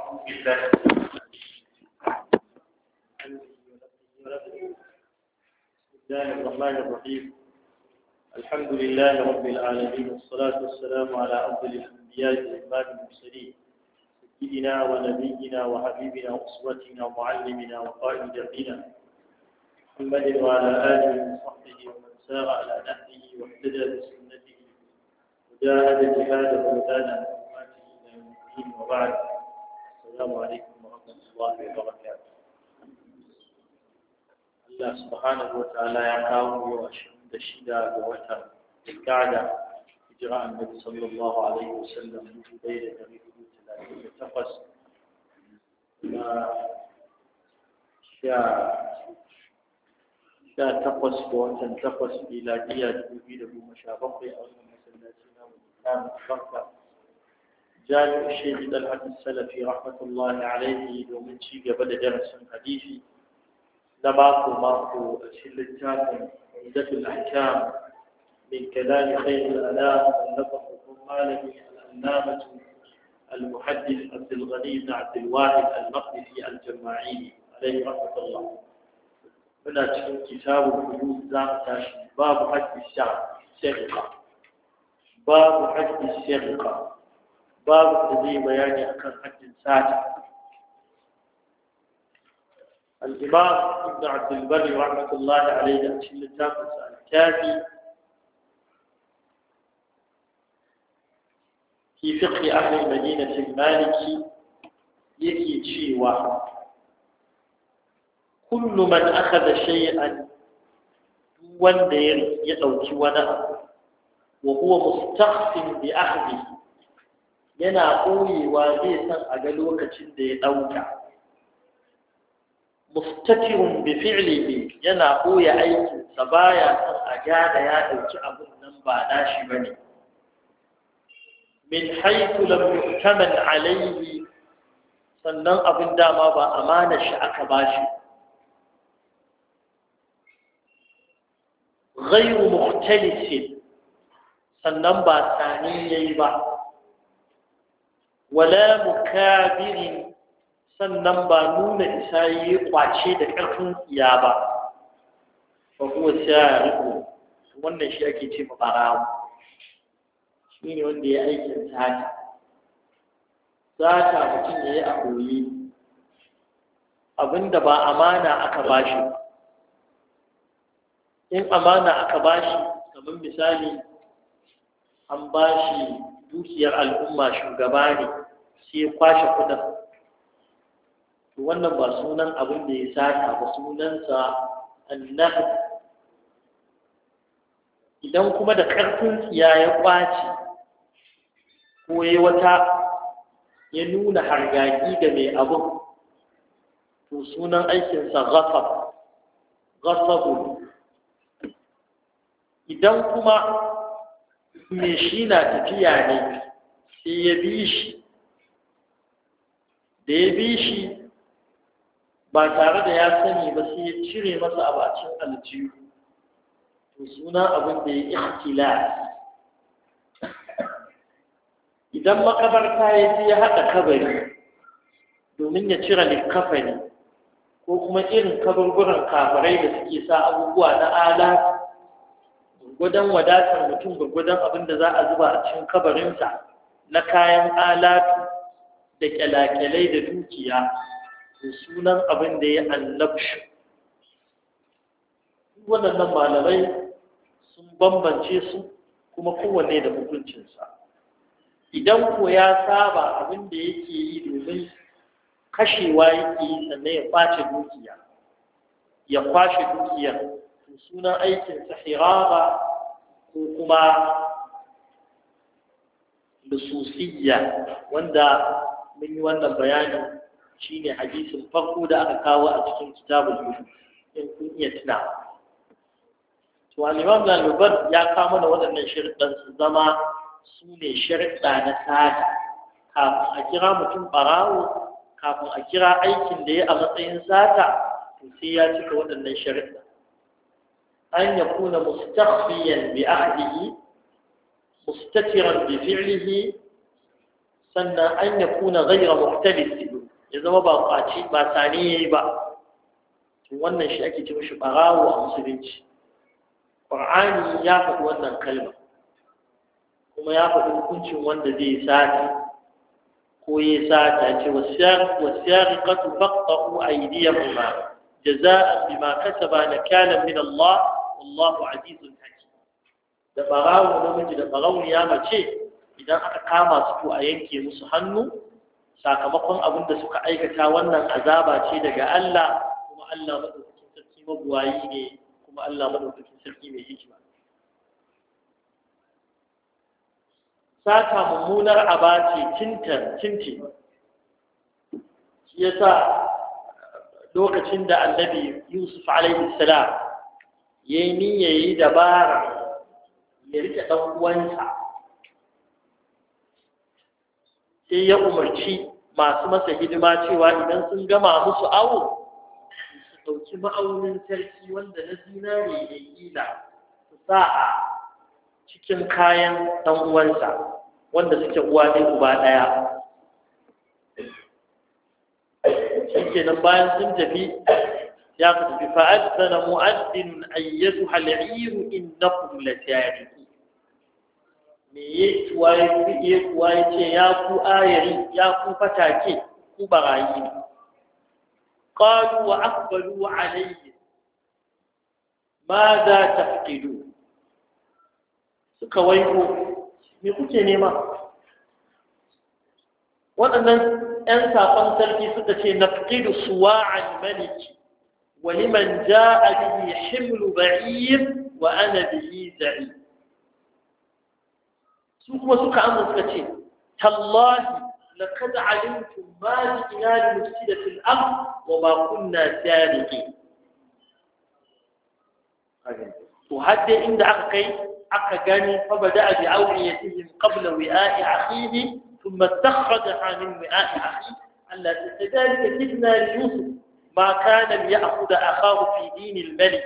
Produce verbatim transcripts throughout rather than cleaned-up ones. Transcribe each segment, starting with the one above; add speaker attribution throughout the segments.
Speaker 1: بسم الله الرحمن الرحيم. الحمد لله رب العالمين، والصلاة والسلام على أفضل الأنبياء وإمام المرسلين سيدنا ونبينا وحبيبنا وأسوتنا ومعلمنا وقائد دربنا محمد وعلى آله وصحبه ومن سار على نهجه واهتدى بسنته وجاهد جهاده وزاد حرماته إلى يوم الدين، وبعد. السلام عليكم ورحمة الله وبركاته. Allah subhanahu wa ta'ala ya kawo yau ashirin da shida ga watan Zulqa'da, hijira annabi sallallahu alaihi wasallam dubu ɗaya da ɗari hudu talatin da takwas na sha sha takwas ga watan takwas miladiya dubu biyu da goma sha bakwai a wannan masallaci na mutum barka jami'u shaykh Talhat Salafi rahmatullahi alaihi domin ci gaba da darasin hadisi na mako mako a cikin littafin Umdatul Ahkam min kalam khayr al-anam wallafa malami al-allamah al-muhaddith Abdul Ghani ibn Abdul Wahid al-Maqdisi al-Jama'ili alayhi rahmatullah. muna cikin kitabul hudud za mu tashi babu haddi sharqa babu haddi sharqa babu da zai bayani akan haddin sata. الإمام ابن عبد البر رحمة الله عليه أشيل التافز الكافي في فقه أهل المدينة المالكي يكي شيء كل من أخذ شيئا وندير يدوك ونأ وهو مستخف بأخذه ينقوي وزيسا أقلوك تشد يدوك mustatirun bi fi'lihi yana koya aikin sa baya san a gada ya dauki abun nan ba nashi bane min haythu lam yu'taman alayhi, sannan abin dama ba amana shi aka bashi, ghayru mukhtalis, sannan ba sani yayi ba, wala mukabirin, sannan ba nuna isa yi kwace da ƙarfin tsiya ba, ba kuwa shari'u. Wannan shi ake ce ma barawo, shi ne wanda ya aikin sata. Sata mutum ya yi a koyi abinda ba amana aka bashi. In amana aka bashi, kamar misali an bashi dukiyar al'umma, shugaba ne sai ya kwashe kudin, wannan ba sunan abin da ya sata ba, sunansa annahu. Idan kuma da ƙarfin tsiya ya ƙwace ko ya wata ya nuna hargagi da mai abin, to sunan aikinsa ghasab ghasabu. Idan kuma mai shi na tafiya ne sai ya bi shi, da ya bi shi ba tare da ya sani ba sai ya cire masa abacin aljihu, to suna abin da ya ikhtilas. Idan makabarta ya je ya haɗa kabari domin ya cire likafani, ko kuma irin kaburburan kafirai da suke sa abubuwa na ala, gurgudan wadatar mutum gurgudan abin da za a zuba a cikin kabarinsa na kayan alatu da kyalakyalai da dukiya, sunan abin da ya annabshi. Waɗannan malamai sun bambance su kuma kowanne da hukuncinsa. Idan ko ya saba abin da yake yi domin kashewa yake yi sannan ya kwace dukiya, ya kwashe dukiyar, to sunan aikinsa hiraba ko kuma lususiyya, wanda mun yi wannan bayanin shi ne hadisin farko da aka kawo a cikin kitabul hudud, in kun iya tuna. To al-Imam al-Bukhari ya kawo mana waɗannan sharuɗan su zama su ne sharuɗa na sata. Kafin a kira mutum ɓarawo, kafin a kira aikin da ya a matsayin sata, to sai ya cika waɗannan sharuɗa. An yakuna mustakhfiyan bi ahdihi, mustatiran bi fi'lihi, sannan an yakuna ghayra muhtalis, ya zama ba kwaci ba sani yayi ba to wannan shi ake ce mishi barawo a musulunci. Qur'ani ya faɗi wannan kalma kuma ya faɗi hukuncin wanda zai sata ko ya sata ce wasiyariqatu faqta'u aydiyahuma jazaa'an bima kasaba nakalan min Allah wallahu azizun hakim. Da barawo namiji da barawniya mace idan aka kama su to a yanke musu hannu sakamakon abin da suka aikata. Wannan azaba ce daga Allah kuma Allah madaukakin sarki mabuwayi ne kuma Allah madaukakin sarki mai hikima. Sata mummunar aba ce tintan tinti shi yasa lokacin da annabi Yusuf alaihi salam yayi niyya yi dabara ya rike dan uwansa sai ya umarci masu masa hidima cewa idan sun gama musu awo su dauki ma'aunin sarki wanda na zinare ne kila su sa a cikin kayan dan uwansa wanda suke uwa ne uba daya. Shikenan bayan sun tafi ya ku tafi fa'adana mu'addin ayyatuha al'ir innakum latariqun. Me yake waye ku iya waye ce ya ku ayari ya ku fatake ku barayi. Qalu wa aqbalu alayhi madha tafqidu. Suka waigo me kuke nema? Waɗannan ‘yan saƙon sarki suka ce nafqidu suwa'al maliki wa liman ja'a bihi himlu ba'ir wa ana bihi za'i. Su kuma suka amma suka ce tallahi laqad alimtum ma ji'na li nufsida fil ard wa ma kunna sariqin. To hadde inda aka kai aka gani fa bada bi awiyatihim qabla wi'a'i akhihi thumma istakhrajaha min wi'a'i akhihi alla tadalika kidna li yusuf ma kana liya'khudha akhahu fi din al-malik.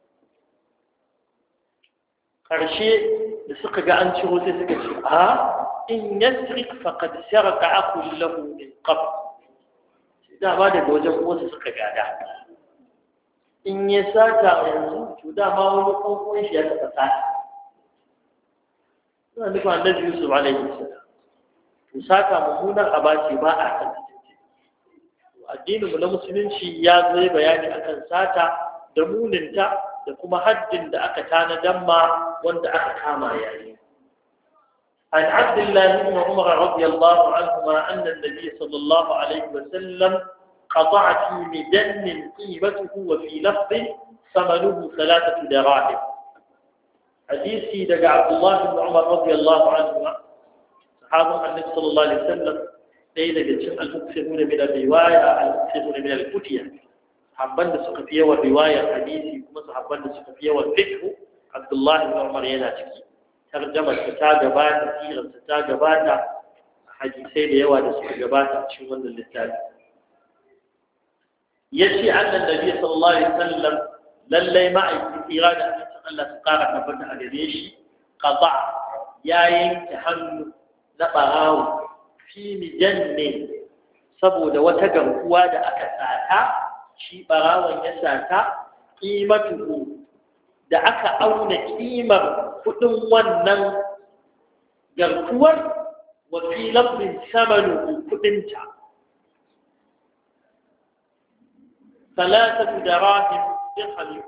Speaker 1: karshe da suka ga an ciro sai suka ce a in yasrik faqad saraka aqul lahu min qabl. da ba daga wajen uwarsa suka gada in ya sata yanzu to dama wani kwankwan shi ya taɓa sata. suna nufin annabi Yusuf alaihi salam to sata mummunar aba ce ba a kan addinin mu na musulunci ya zo bayani akan sata da muninta da kuma haddin da aka tanadan ma wanda aka kama yayi. عن عبد الله بن عمر رضي الله عنهما أن النبي صلى الله عليه وسلم قطع في مجن قيمته وفي لفظ ثمنه ثلاثة دراهم. حديثي دقى عبد الله بن عمر رضي الله عنهما صحابة النبي صلى الله عليه وسلم ليلة جسم المكثرون من الرواية المكثرون من الفتية. صحابان سقفية والرواية حديثي كما صحابان سقفية والفقه عبد الله بن عمر يناتكي ترجمة ستاجبات سيرة ستاجبات حديثي ليوا ستاجبات شمال اللتاج. يشي أن النبي صلى الله عليه وسلم للي معي في إرادة أن الله سقارة نبتع لريشي قطع يا ينتحن نبغاو في مجنن سبود وتقر قواد أكساتا شي بغاو يساتا قيمته da aka auna kimar kudin wannan garkuwar wa fi lafzin samanu kudinta ثلاثة دراهم درهم.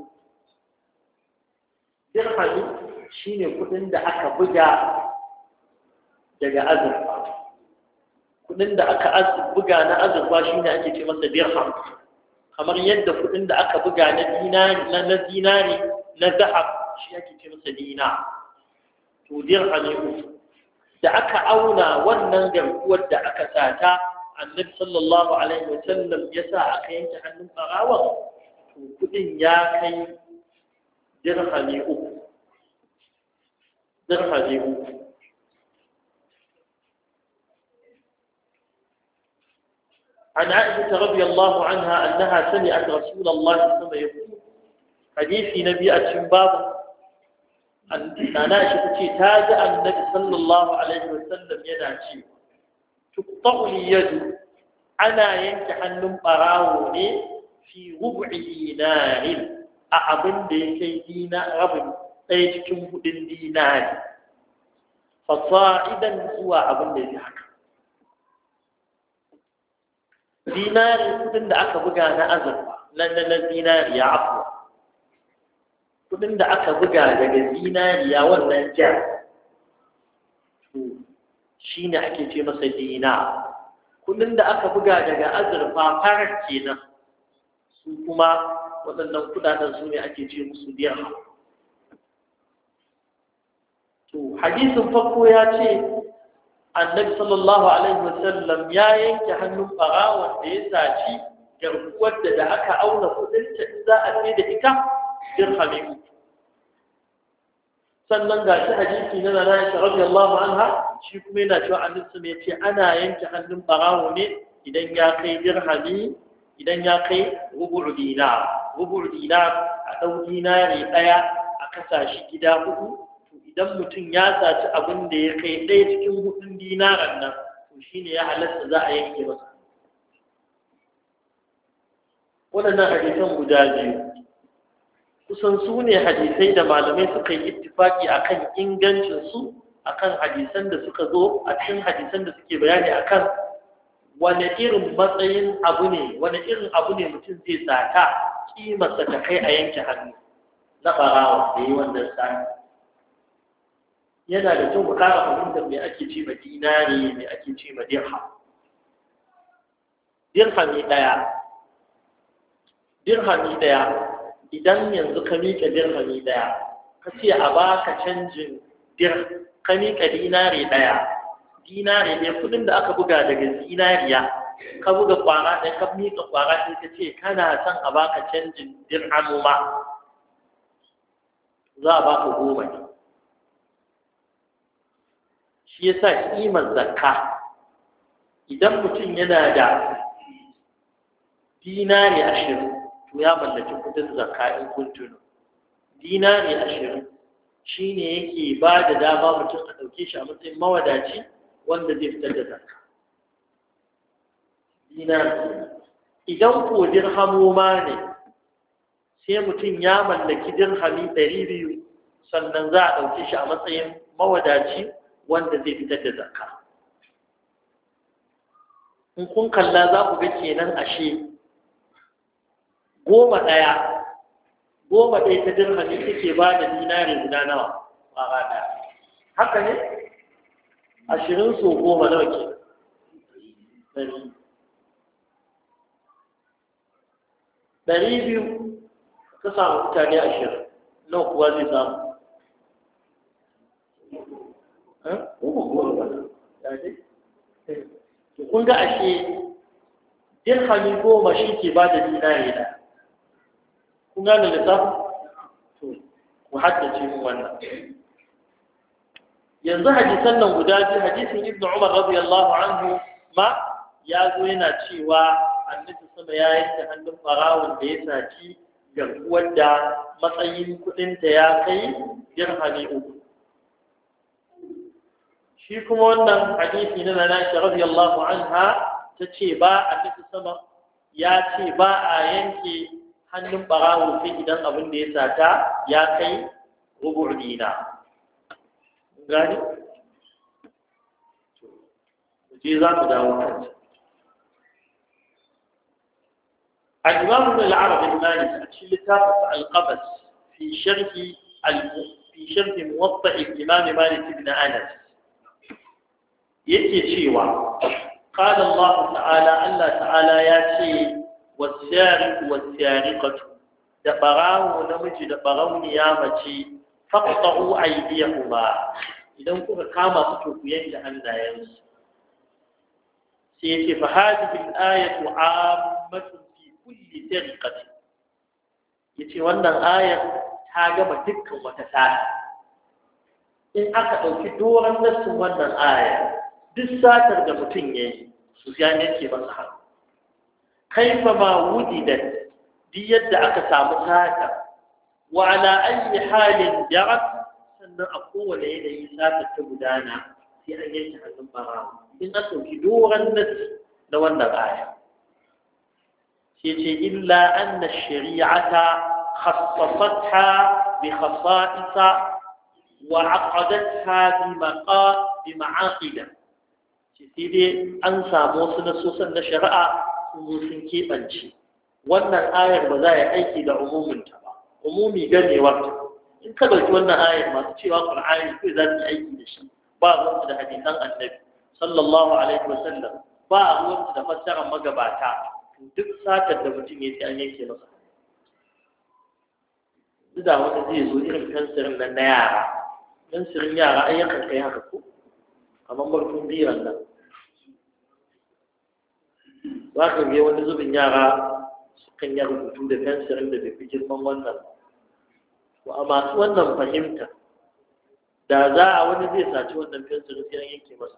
Speaker 1: درهم shine kudin da aka buga daga azurfa. Kudin da aka buga na azurfa shine ake ce masa dirham. Kamar yadda kudin da aka buga na dinari na dinari na zahab shi ake ce masa dinar. To dirham da aka auna wannan garkuwar da aka sata annabi sallallahu alaihi wasallam ya sa aka yanke hannun barawan to kudin ya kai dirhami uku dirhami uku عن عائشة رضي الله عنها أنها سمعت رسول الله صلى الله عليه وسلم يقول حديث نبي الشنباب أن عائشة تاج النبي صلى الله عليه وسلم ينعشي تقطع لي يده ana yanke hannun barawo ne fi rubu'i dinarin a abin da ya kai dina rabin ɗaya cikin hudun dinari fasa'idan zuwa abin da ya haka dinari kudin da aka buga na azurfa na na zinariya afuwa kudin da aka buga daga zinariya wannan jar shi ne ake ce masa dina kudin da aka buga daga azurfa farar kenan su kuma waɗannan kudaden su ne ake ce musu dirham to hadisin farko ya ce annabi sallallahu alaihi wasallam ya yanke hannun barawon da ya saci garkuwar da da aka auna kudinta in za a sai da ita dirhami uku sannan ga shi hadisi na Nana Aisha radiyallahu anha shi kuma yana cewa annabi ne ce ana yanke hannun barawo ne idan ya kai dirhami idan ya kai rubu' dinar rubu' dinar a dau dinari daya a kasa shi gida hudu idan mutum ya saci abin da ya kai ɗaya cikin hudun dinaran nan to shine ya halatta za a yanke masa waɗannan hadisan guda biyu kusan su ne hadisai da malamai suka yi ittifaki akan ingancinsu akan hadisan da suka zo a cikin hadisan da suke bayani akan wane irin matsayin abu ne wane irin abu ne mutum zai sata kimarsa ta kai a yanke hannu na ɓarawa da yi wannan sani yana da kyau mu ƙara fahimtar me ake ce ma dinari me ake ce ma dirham dirhami ɗaya dirhami ɗaya idan yanzu ka miƙa dirhami ɗaya ka ce a baka canjin dir ka miƙa dinari ɗaya dinari ɗaya kuɗin da aka buga daga zinariya ka buga ƙwara ɗaya ka miƙa ƙwara ɗaya ka ce kana son a baka canjin dirhamu ma za a baka goma ne shi yasa kimar zakka idan mutum yana da dinari ashirin to ya mallaki kudin zakka in kun tuno dinari ashirin shine yake ba da dama mutum a ɗauke shi a matsayin mawadaci wanda zai fitar da zakka dinari idan ko dirhamu ma ne sai mutum ya mallaki dirhami ɗari biyu sannan za a ɗauke shi a matsayin mawadaci wanda zai fitar da zakka in kun kalla za ku ga kenan ashe goma ɗaya goma ɗaya ta dirhami take ba da dinari guda nawa ƙwara ɗaya haka ne ashirin so goma nawa ke ɗari ɗari biyu ka samu mutane ashirin nawa kuwa zai samu kun ga ashe dirhami goma shi ke ba da dinari da kun gane lissafi to ku haddace mu wannan yanzu hadisan nan guda biyu hadisin ibnu umar radiyallahu anhu ma ya zo yana cewa annabi sama ya yanke hannun farawun da ya saci garkuwar da matsayin kudinta ya kai dirhami uku shi kuma wannan hadisi na Nana Aisha radiyallahu anha tace ba annabi sama ya ce ba a yanke hannun barawo sai idan abin da ya sata ya kai rubu' dina gani je za mu dawo kanta al-imam ibn al-arabi al-maliki a cikin littafin al-qabas fi sharhi fi sharhi muwatta' al-imam malik ibn anas yake cewa qala Allah ta'ala Allah ta'ala ya ce was-sariqu was-sariqatu da barawo namiji da barawniya mace faqta'u aydiyahuma idan kuka kama su to ku yanke hannayensu sai yace fa hadhihi al-ayatu 'ammatun fi kulli sariqati yace wannan ayar ta gama dukkan wata sata in aka dauki doran nassin wannan aya duk satar da mutum yayi su ya yanke masa hannu kaifa ma wujidat duk yadda aka samu sata wa ala ayi halin jarat sannan a kowane yanayi sata ta gudana sai an yanke hannun barawa in aka ɗauki doron nasi na wannan aya sai ce illa anna ash-shari'ata khassasatha bi khasa'isa wa 'aqadatha bi maqa bi ma'aqida sai dai an samu wasu nasosan na shari'a sun sun keɓance wannan ayar ba za a yi aiki da umuminta ba umumi ganewar ta in ka ɗauki wannan ayar masu cewa Qur'ani kai za su yi aiki da shi ba ruwansu da hadisan annabi sallallahu alaihi wa sallam ba ruwansu da fassarar magabata duk satar da mutum ya ce an yanke masa duk da wanda zai zo irin kansirin nan na yara kansirin yara ai yakan kai haka ko kamar marfin biran nan za ka ga wani zubin yara sukan yi rubutu da fensirin da bai fi girman wannan to a masu wannan fahimta da za a wani zai saci wannan fensirin sai an yanke masa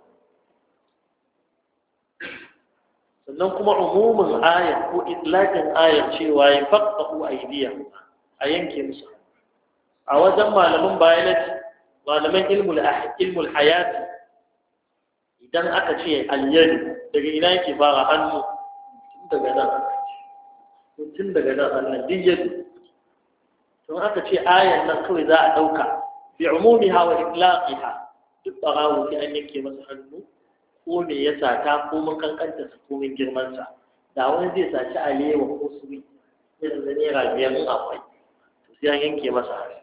Speaker 1: sannan kuma umumin ayar ko itlaqin ayar cewa ya faqahu aydiya a yanke musu a wajen malaman biology malaman ilmul ilmul hayati idan aka ce al-yad daga ina yake fara hannu tun daga nan tun daga nan annan diyyatu to aka ce ayan nan kawai za a dauka bi umumiha wa itlaqiha duk barawo sai an yanke masa hannu ko me ya sata ko mun kankanta sa ko mun girman sa da wani zai saci alewa ko suwi irin da naira biyar in akwai to sai an yanke masa hannu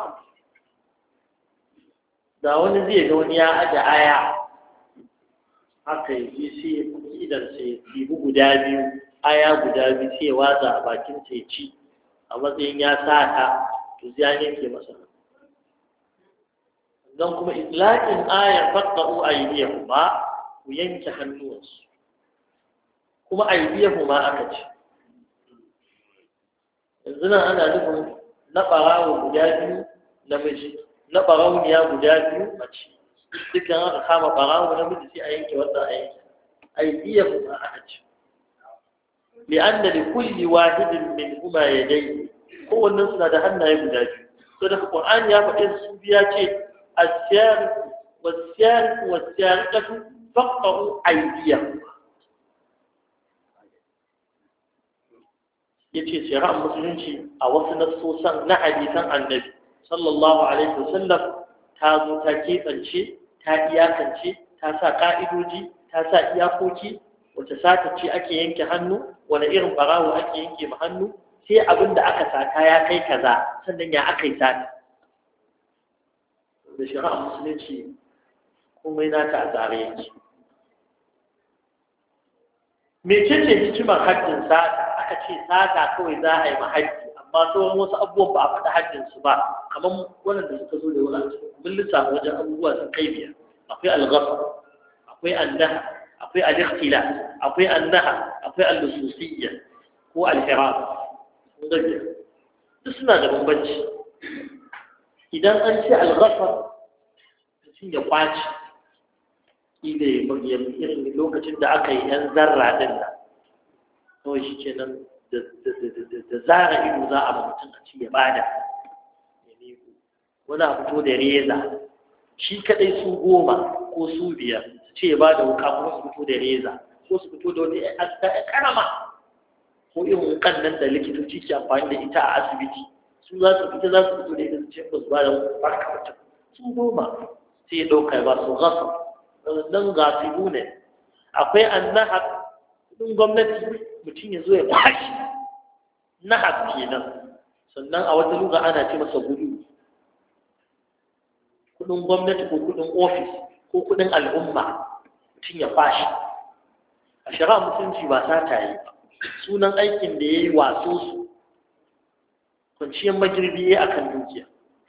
Speaker 1: da wani zai ga wani ya aje aya haka yi sai idan sai bibu guda biyu aya guda biyu sai watsa a bakin sai ci a matsayin ya sata to sai an yanke masa don kuma itlaqin ayar faqa'u aydiyahuma ku yanke hannuwansu kuma aydiyahuma aka ce yanzu nan ana nufin na ɓarawo guda biyu namiji na ɓarauniya guda biyu mace dukkan aka kama ɓarawo namiji sai a yanke wannan a yanke aydiyahuma aka ce li'anna li kulli wahidin minhuma yadayni kowannen suna da hannaye guda biyu to da Qur'ani ya faɗi su biya ce السارق والسارق والسارقة فقطعوا أيديهم yace shari'ar musulunci a wasu nassosan na hadisan annabi sallallahu alaihi wasallam ta zo ta kebance ta iyakance ta sa ka'idoji ta sa iyakoki wace sata ce ake yanke hannu wani irin barawo ake yanke ma hannu sai abinda aka sata ya kai kaza sannan ya aka yi sata da shari'ar musulunci komai nata a tsare yake mecece hikimar haddin sata aka ce sata kawai za a yi mahaddi amma sauran wasu abubuwan ba a faɗi haddinsu ba kamar waɗanda suka zo da wani mun lissafa wajen abubuwa sun kai biyar akwai al-ghasb akwai annaha akwai al-ikhtila akwai annaha akwai al-lususiyya ko al-hirab sun ga biyar duk suna da bambanci idan an ce al-ghasb mutum ya kwaci ila ya irin lokacin da aka yi yan zarra din nan kawai shi kenan da zara ido za a mutum a ci ya bada ya neko wani a fito da reza shi kadai su goma ko su biyar su ce ya bada wuka kuma su fito da reza ko su fito da wani asta ya karama ko irin wukan nan da likitoci ke amfani da ita a asibiti su za su fita za su fito da ita su ce ba su ba da barka mutum su goma sai ya ɗauka ya ba su gasa don gasibu ne akwai an nahar kudin gwamnati mutum ya zo ya bashi nahar kenan sannan a wata luga ana ce masa gudu kudin gwamnati ko kudin ofis ko kudin al'umma mutum ya bashi a shari'a mutunci ba sata yi sunan aikin da ya yi waso su kwanciyar magirbi ya akan dukiya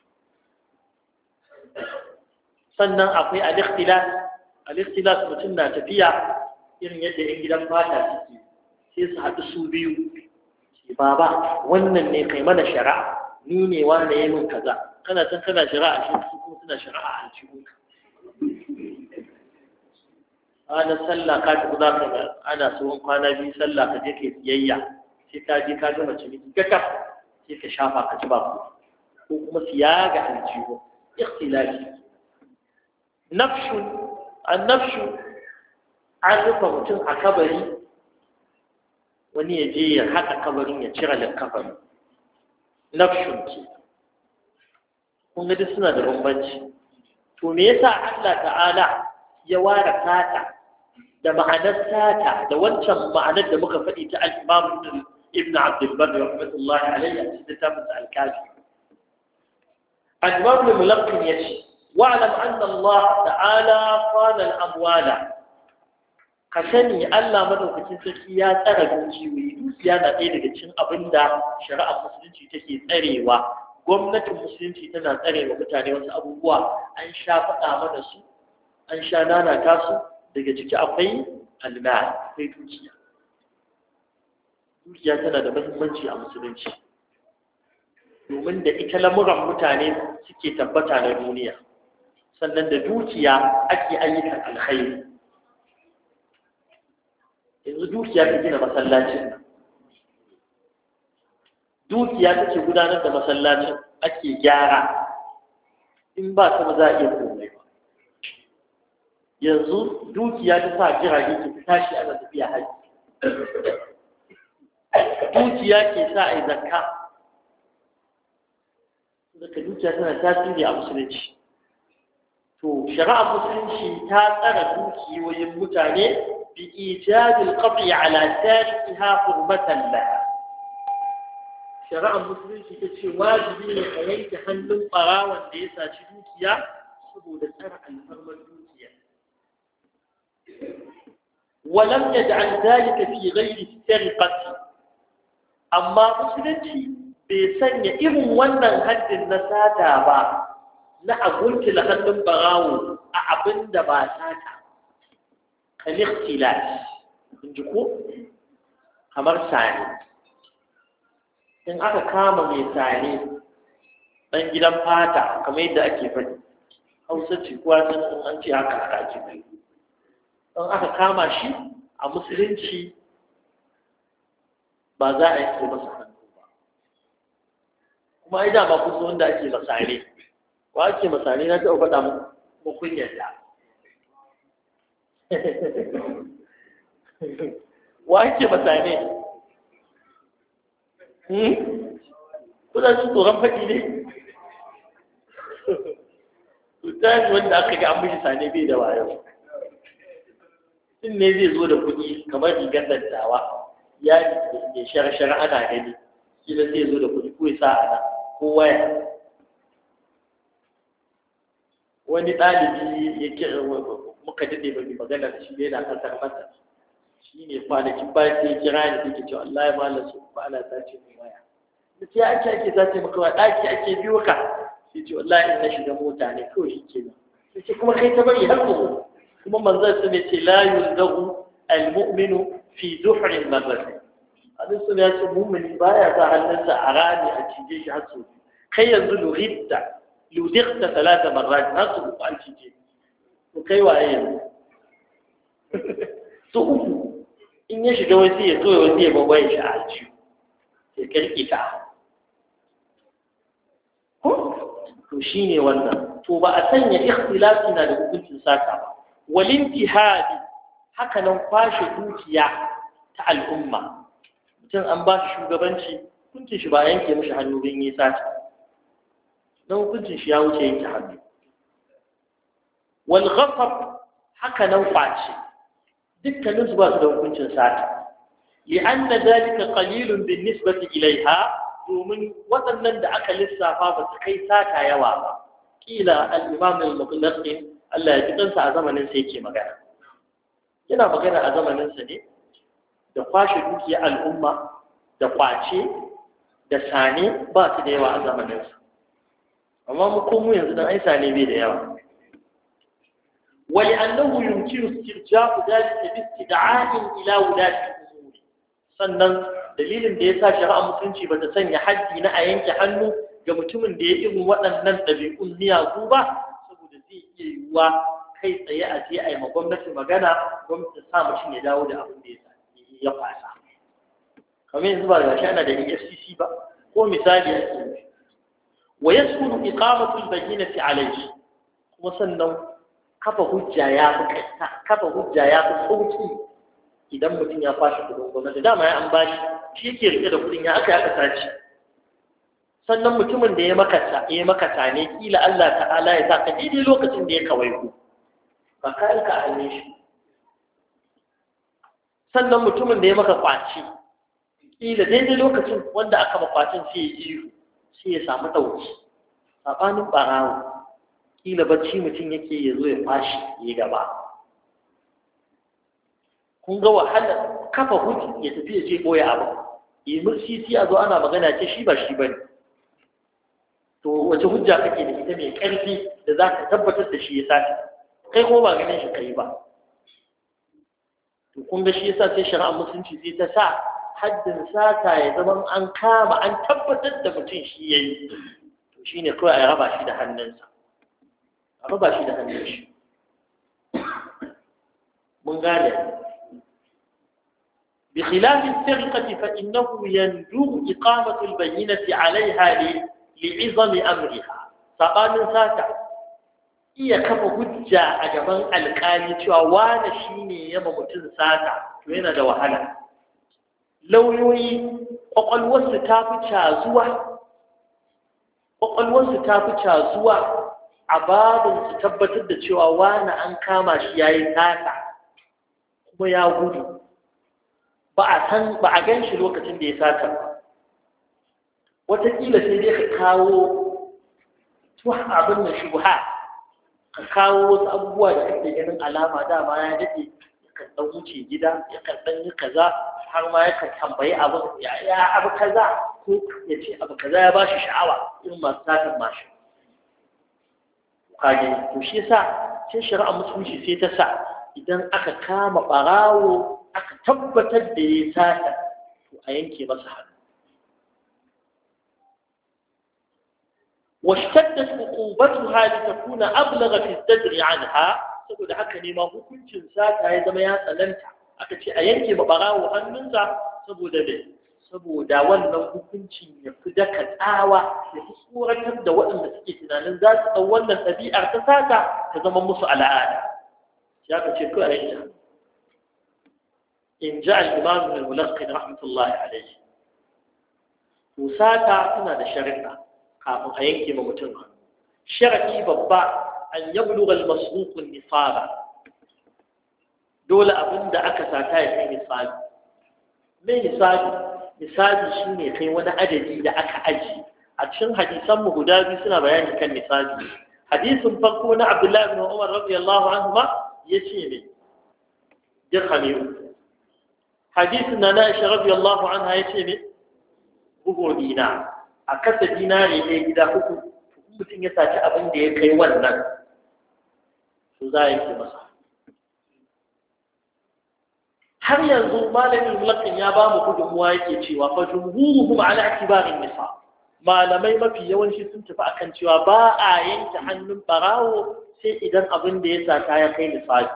Speaker 1: sannan akwai al-ikhtilaf al-ikhtilaf mutum na tafiya irin yadda yan gidan fata suke sai su haɗu su biyu ce baba wannan ne kai mana shari'a ni ne wanda ya min kaza kana can kana shari'a shi su kuma suna shari'a a aljihu ana sallah ka tafi za ka ana tsohon kwana biyu sallah ka je ka yi siyayya sai ka je ka gama ciniki gaka sai ka shafa ka ci ba ko kuma siya ga aljihu ikhtilafi nafshu annafshu an rufe mutum a kabari wani ya je ya haƙa kabarin ya cire likafanin nafshun ke kun ga duk suna da bambanci to me yasa Allah ta'ala ya ware sata da ma'anar sata da wancan ma'anar da muka faɗi ta al-Imam Ibn Abdul Barr rahmatullahi alayhi a cikin tafsir al-Kafi al-Imam al-Mulaqqin yace wa'lam anna Allah ta'ala qala al-amwala ka sani Allah madaukakin sarki ya tsara dukiyoyi dukiya na ɗaya daga cikin abinda shari'ar musulunci take tsarewa gwamnatin musulunci tana tsare wa mutane wasu abubuwa an sha faɗa mana su an sha nanata su daga ciki akwai almal akwai dukiya dukiya tana da muhimmanci a musulunci domin da ita lamuran mutane suke tabbata na duniya sannan da dukiya ake ayyukan alkhairi yanzu dukiya ta gina masallacin dukiya take gudanar da masallacin ake gyara in ba ta ba za a iya komai ba yanzu dukiya ta sa jirage ke tashi ana tafiya haji dukiya ke sa a yi zakka zaka dukiya tana tasiri a musulunci to shari'ar musulunci ta tsara dukiyoyin mutane bi ijadil qat'i ala tarikiha qurbatan laha shari'ar musulunci ta ce wajibi ne a yanke hannun ɓarawan da ya saci dukiya saboda tsara alfarmar dukiya walam yaj'al dhalika fi ghayri sariqati amma musulunci bai sanya irin wannan haddin na sata ba na aguntila hannun ɓarawo a abin da ba sata kan ikhtilas kun ji ko kamar sani in aka kama mai sane ɗan gidan fata kamar yadda ake faɗi hausa ce kuwa sun an ce haka aka ake mai in aka kama shi a musulunci ba za a yi masa hannu ba kuma ai dama kusa wanda ake masane wa ake masane na taɓa faɗa mukun yadda wa ake masane kuna jin tsoron faɗi ne tutani wanda aka ga an mishi sane bai da wayo in ne zai zo da kuɗi kamar rigar dattawa ya yi shara-shara ana gani kila zai zo da kuɗi ko ya sa ana ko waya wani ɗalibi ya kira muka daɗe ba mai magana da shi yana kasar masa shi ne kwanakin bayan sai kira ni take cewa Allah ya mala su ba ala ta ce mai waya da ce ake ake za ta maka wa ɗaki ake biyo ka sai ce wallahi in na shiga mota ne kawai shi ke nan sai ce kuma kai ta bari har ku kuma manzon sun ce la yunzahu almu'minu fi zuhrin marrati hadin sun ya ce mu'mini baya sa hannunsa a rami a cije shi har sau kai yanzu luhitta ludiqta talata marrat har sau an cije to kai waye yanzu so uku in ya shiga wasu ya zo wasu ya babaye shi a aljihu sai karki ka ko to shine wannan to ba a sanya ikhtilafi na da hukuncin saka ba walintihadi haka nan kwashe dukiya ta al'umma mutum an ba shi shugabanci hukuncin shi ba yanke mishi hannu don yi sata don hukuncin shi ya wuce yanke hannu wal ghasab haka nan kwace dukkanin su ba su da hukuncin sata li'anna zalika qalilun bin nisbati ilaiha domin waɗannan da aka lissafa ba su kai sata yawa ba kila al-imam al-muqallid Allah ya ji kansa a zamanin sa yake magana yana magana a zamanin sa ne da kwashe dukiya al'umma da kwace da sane ba su da yawa a zamanin sa amma mu ko mu yanzu dan ai sane bai da yawa ولأنه يمكن استرجاع ذلك باستدعاء إلى ولاة الأمور sannan dalilin da yasa shari'ar musulunci bata sanya haddi na a yanke hannu ga mutumin da ya irin waɗannan ɗabi'un miyagu ba saboda zai iya yiwuwa kai tsaye a je a yi ma gwamnati magana gwamnati sa mutum ya dawo da abin da ya fasa kamar yanzu ba da shi ana da E F C C ba ko misali ake yi wa yasulu iqamatu al-bayyinati alayhi kuma sannan kafa hujja ya fi kafa hujja ya fi sauki idan mutum ya fashi kudin gwamnati dama ya an bashi shi yake rike da kudin ya aka aka sace sannan mutumin da ya makata ya makata ne kila Allah ta'ala ya saka daidai lokacin da ya kawai ku ba ka alka hannun shi sannan mutumin da ya maka kwaci kila daidai lokacin wanda aka makwacin sai ya ihu sai ya samu dauki sabanin barawo kila bacci mutum yake ya zo ya fashi ya gaba kun ga wahala kafa hujji ya tafi ya je boye abu yi mursi sai a zo ana magana ce shi ba shi bane to wace hujja kake da ita mai karfi da za ka tabbatar da shi ya sace kai ko ba ganin shi kai ba to kun ga shi yasa sai shari'ar musulunci sai ta sa haddin sata ya zama an kama an tabbatar da mutum shi yayi to shine kawai a raba shi da hannunsa a raba shi da hannun shi mun gane بخلاف السرقة فإنه يندوب إقامة البينة عليها لعظم أمرها فقال ساتا إيا كما هجا أجبان الكالي وانا شيني يما متن ساتا وين دو حالا لو يوي وقال وستافي شازوا وقال وستافي شازوا عباد ستبتد شوا وانا أنكاما شياي ساتا kuma ya gudu ba a san ba a gan shi lokacin da ya sata ba wataƙila sai dai ka kawo tuwa abin da shubha ka kawo wasu abubuwa da kake ganin alama dama ya daɗe yakan ɗan wuce gida yakan ɗan yi kaza har ma yakan tambayi abin ya abu kaza ko ya ce abu kaza ya ba shi sha'awa irin masu satan mashi kage to shi yasa sai shari'a musulunci sai ta sa idan aka kama ɓarawo aka tabbatar da ya sata to a yanke masa hannu washtaddat uqubatuha litakuna ablagha fi ad-dadri anha saboda haka ne ma hukuncin sata ya zama ya tsananta aka ce a yanke ma barawo hannunsa saboda ne saboda wannan hukuncin ya fi daka tsawa ya fi tsoratar da waɗanda suke tunanin za su ɗau wannan ɗabi'ar ta sata ta zama musu al'ada ya ka ce kawai a yanke in ja al-imam al-mulaqqin rahmatullahi alayhi to sata tana da shari'a kafin a yanke ma mutum sharadi babba an yablugha al-masruq an-nisaba dole abinda aka sata ya kai nisabi me nisabi nisabi shine kai wani adadi da aka aji a cikin hadisan mu guda biyu suna bayani kan nisabi hadisin farko na Abdullah ibn Umar radiyallahu anhuma yace ne dirhami hadisin na Aisha radiyallahu anha yace ne bugu dina a kasa dinari ne gida uku mutum ya saci abin da ya kai wannan to za a yi masa har yanzu malamin mulakin ya ba mu gudunmuwa yake cewa fa jumhuruhum ala i'tibarin nisa malamai mafi yawanci sun tafi akan cewa ba a yanke hannun barawo sai idan abin da ya sata ya kai nisabi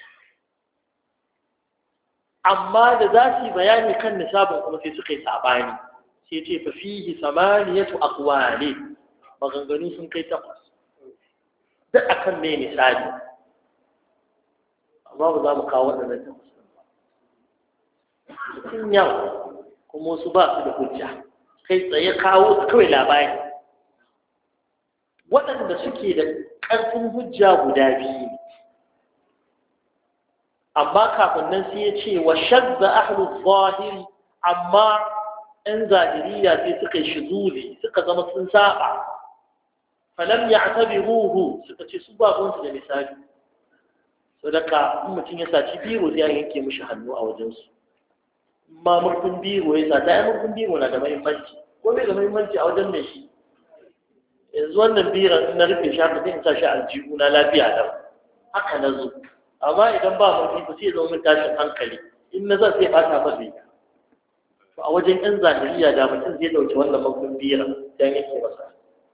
Speaker 1: amma da za su yi bayani kan nisabin kuma sai suka yi sabani sai ce fa fihi samaniyatu aqwali maganganu sun kai takwas duk akan me nisabi amma ba za mu kawo waɗannan takwas ba sun yawa kuma su ba su da hujja kai tsaye kawo kawai labari waɗanda suke da ƙarfin hujja guda biyu amma kafin nan sai ya ce wa shadda ahlu zahiri amma ɗan zahiriya sai suka yi shuzuli suka zama sun saba falam ya'tabiruhu suka ce su ba gonsu da misali sadaka in mutum ya saci biro sai an yanke mishi hannu a wajensu ma murfin biro ya sata ya murfin biro na da muhimmanci ko bai da muhimmanci a wajen mai shi yanzu wannan biran na rufe shi haka sai in sa shi aljihu na lafiya lau haka na zo amma idan ba murfi ba sai zama min tashin hankali in na zan sai fata ba zai to a wajen yan zahiriya da mutum zai dauki wannan murfin biran dan yake masa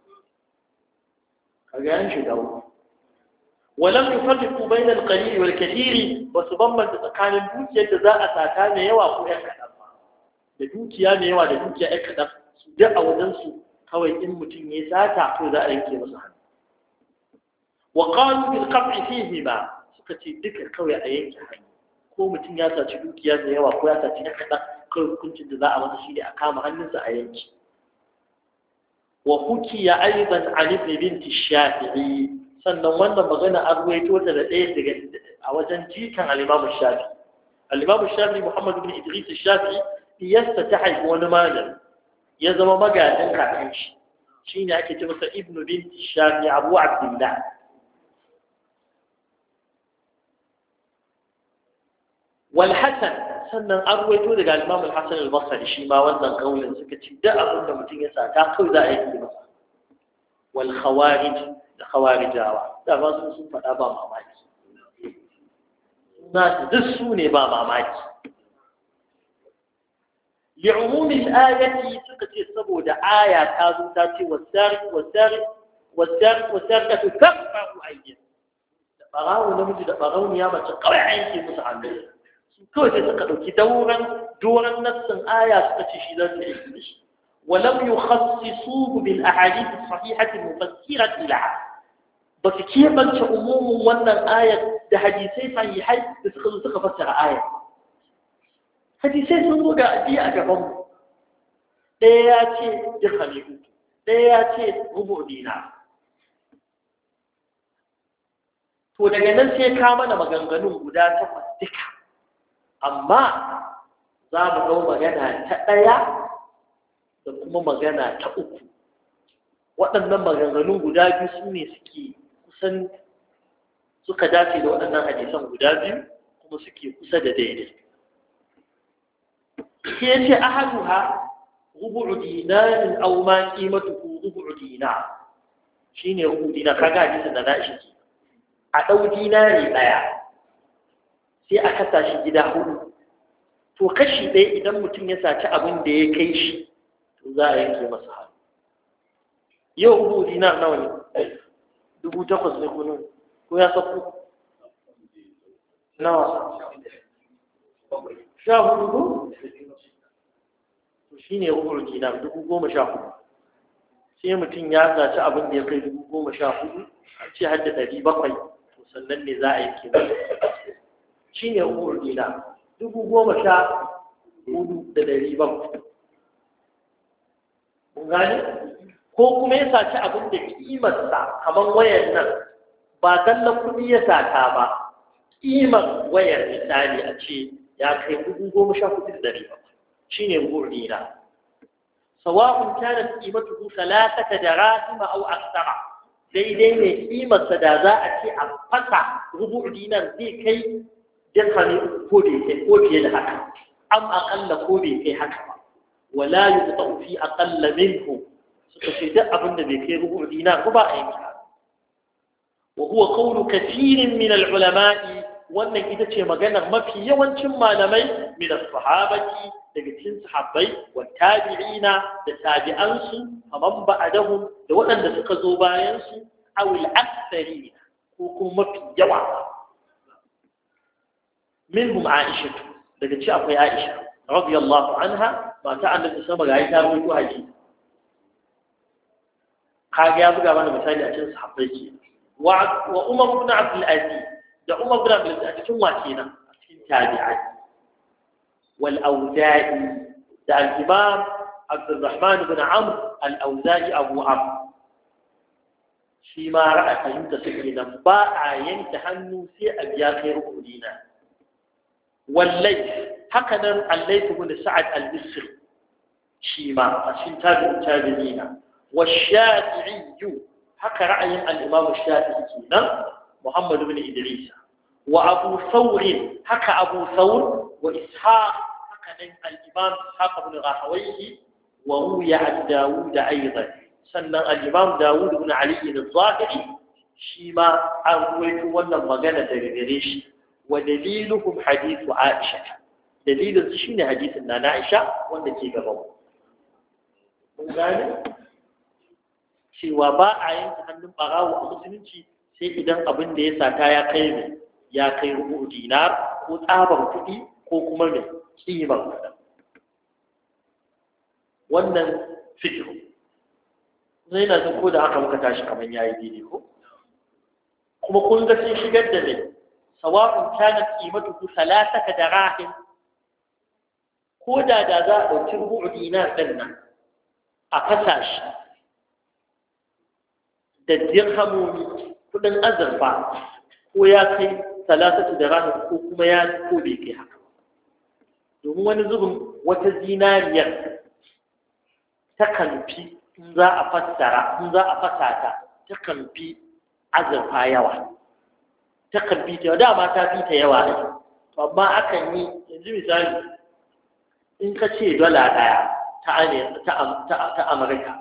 Speaker 1: kaga yan shiga uku ولم يفرقوا بين القليل والكثير وسبما تسكان دوكيar da za a sata ne yawa ko yan kadan ba da dukiya ne yawa da dukiya yan kadan su da a wajen su kawai in mutum ya sata to za a yanke masa hannu wa qalu bil qat'i fihi ma suka ce duka kawai a yanke hannu ko mutum ya saci dukiya da yawa ko ya saci na kaɗan kawai hukuncin da za a masa shi ne a kama hannunsa a yanki wa hukiya aidan an ibn binti shafi'i sannan wannan magana an ruwaito ta da ɗaya daga a wajen jikan al-imam shafi'i al-imam shafi'i muhammad ibn idris shafi'i diyasta ta haifi wani malami ya zama magajin kakan shi shine ake ce masa ibn binti shafi'i abu abdullah والحسن sannan an ruwaito daga al-Imam al-Hasan al-Basri shi ma wannan kaulin suka ce da abin da mutum ya sata kai za a yi masa wal khawarij da khawarijawa da ba su sun faɗa ba mamaki na duk su ne ba mamaki li'umum al-ayati suka ce saboda aya ta zo ta ce wasariq wasariq wasariq wasariqatu taqta'u aydiyan da barawo namiji da barawo ya mace kawai aiki musu hannu kawai sai suka ɗauki dauran doron nassin aya suka ce shi za su yi da shi walam yukhassisuhu bil ahadith as-sahihah al-mufassirah laha ba su kebance umumin wannan ayar da hadisai sahihai da suka zo suka fassara ayar hadisai sun zo ga addini a gaban mu ɗaya ya ce dirhami uku ɗaya ya ce rubu dinar to daga nan sai ka mana maganganun guda takwas duka amma za mu ɗau magana ta ɗaya da kuma magana ta uku waɗannan maganganun guda biyu su ne suke kusan suka dace da waɗannan hadisan guda biyu kuma suke kusa da daidai ke ce ahaduha rubu'u dinarin aw ma qimatuhu rubu'u dinar shine rubu'u dinar kaga hadisin da na shi a ɗau dinari ɗaya sai a kasa shi gida hudu to kashi ɗaya idan mutum ya saci abin da ya kai shi to za a yanke masa hannu yau ubu dinar nawa ne dubu takwas ne kuma ko ya sauko nawa sha hudu ko to shi ne ubu dinar dubu goma sha hudu sai mutum ya saci abin da ya kai dubu goma sha hudu a ce har da ɗari bakwai to sannan ne za a yanke masa shi ne umar dina dubu goma sha hudu da dari bakwai kun gane ko kuma ya saci abin da kimarsa kamar wayar nan ba zallan kuɗi ya sata ba kimar wayar misali a ce ya kai dubu goma sha hudu da dari bakwai shi ne umar dina sawa'un kanat qimatuhu thalathata dirahim aw akthara daidai ne kimarsa da za a ce a fasa rubu dinar zai kai dirhami ko bai kai ko fiye da haka am aqalla ko bai kai haka ba wala yuqta fi aqalla minhu suka ce duk abin da bai kai rubu dinar ba a yanki wa huwa qawlu kathirin min al-ulama'i wannan ita ce maganar mafi yawancin malamai min as-sahabati daga cikin sahabbai wa tabi'ina da tabi'ansu faman ba'dahum da waɗanda suka zo bayan su aw al-aktharina ko kuma mafi yawa منهم عائشة daga ci akwai Aisha radiyallahu anha mata annabi sama ga ita ruwaito hadisi kage ya buga mana misali a cikin sahabbai ke wa wa Umar ibn Abdul Aziz da Umar ibn Abdul Aziz a cikin wace nan a cikin tabi'ai wal Awza'i da al-Imam Abdul Rahman ibn Amr al-Awza'i Abu Amr shi ma ra'a fahimta suke nan ba a yanke hannu sai a biya kai rukudina والليث هكذا الليث بن سعد المصري شيما أسفل تابع التابعين والشافعي هكا رأي الإمام الشافعي كينا محمد بن إدريس وأبو ثور هكا أبو ثور وإسحاق هكذا الإمام إسحاق بن راهويه وروي عن داود أيضا سنة الإمام داود بن علي الظاهري شيما أرويت ولا مغانا تغيريش ودليلهم حديث عائشة دليل شنو حديث أن عائشة والتي قبل وقال cewa ba a yanke hannun ɓarawo a musulunci sai idan abin da ya sata ya kai ne ya kai rubu dinar ko tsabar kuɗi ko kuma mai kimar kuɗi wannan fikihu zai na ko da haka muka tashi kamar yayi daidai ko kuma kun ga sun shigar da mai sawa'un kanat qimatuhu thalathata dirahim ko da da za a ɗauki rubu'u dinar ɗin nan a fasa shi da dirhamomi kuɗin azurfa ko ya kai talatatu da ranar ko kuma ya ko bai kai haka domin wani zubin wata zinariyar ta kamfi in za a fassara in za a fasa ta ta kamfi azurfa yawa ta kamfi ta yawa dama ta fi ta yawa ne amma akan yi yanzu misali in ka ce dala ɗaya ta Amurka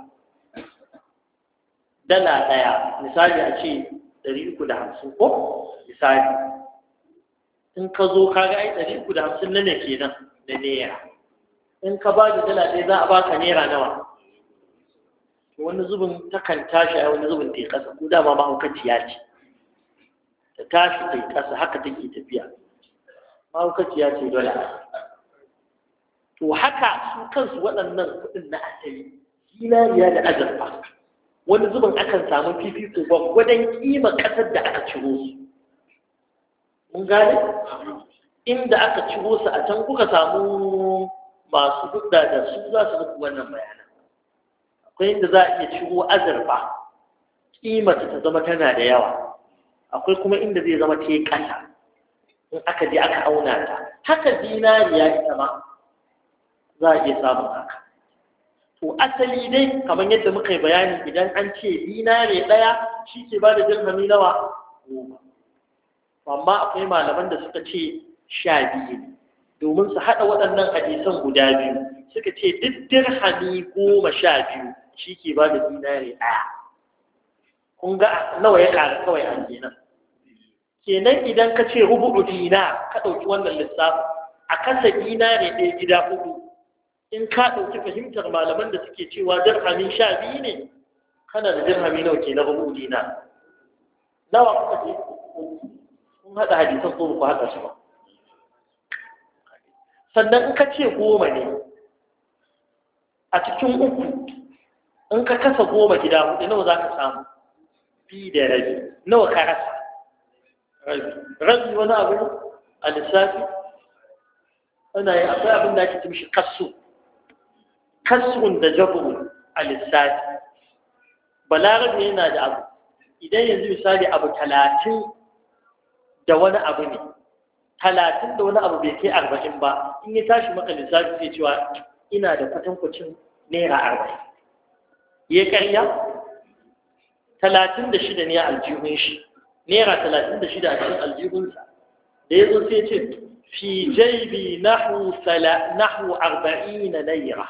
Speaker 1: dala ɗaya misali a ce ɗari uku da hamsin ko misali in ka zo ka ga ai ɗari uku da hamsin na ne kenan da naira in ka ba da dala ɗaya za a baka naira nawa wani zubin takan tashi a wani zubin ta yi ƙasa ko dama mahaukaciya ce ta tashi ta yi ƙasa haka take tafiya mahaukaciya ce dala to haka su kansu waɗannan kuɗin na asali zinariya da azurfa wani zubin akan samu fifiko gwaggwadon kima ƙasar da aka ciro su mun gane inda aka ciro su a can kuka samu masu hudda da su za su muku wannan bayanan akwai inda za a iya ciro azurfa kimata ta zama tana da yawa akwai kuma inda zai zama ta yi ƙasa in aka je aka auna ta haka zinariya ita ma za a iya samun haka to asali dai kamar yadda muka yi bayani idan an ce dinare ɗaya shi ke ba da dirhami nawa goma amma akwai malaman da suka ce sha biyu domin su haɗa waɗannan hadisan guda biyu suka ce duk dirhami goma sha biyu shi ke ba da dinare ɗaya kun ga nawa ya ƙara kawai an kenan kenan idan ka ce rubu'u dina ka ɗauki wannan lissafi a kasa dinare ɗaya gida hudu in ka ɗauki fahimtar malaman da suke cewa dirhami sha biyu ne kana da dirhami nawa ke na rubu dina nawa kuka ce kun haɗa hadisan ko ku haɗa su ba sannan in ka ce goma ne a cikin uku in ka kasa goma gida hudu nawa za ka samu biyu da rabi nawa ka rasa rabi rabi wani abu a lissafi ana yi akwai abin da ake ce mishi kasu kasrun da jabru a lissafi balarabe yana da abu idan yanzu misali abu talatin da wani abu ne talatin da wani abu bai kai arba'in ba in ya tashi maka lissafi zai cewa ina da kwatankwacin naira arba'in ya karya talatin da shida ne a aljihun shi naira talatin da shida a cikin aljihunsa da ya zo sai ce fi jaibi nahu arba'ina naira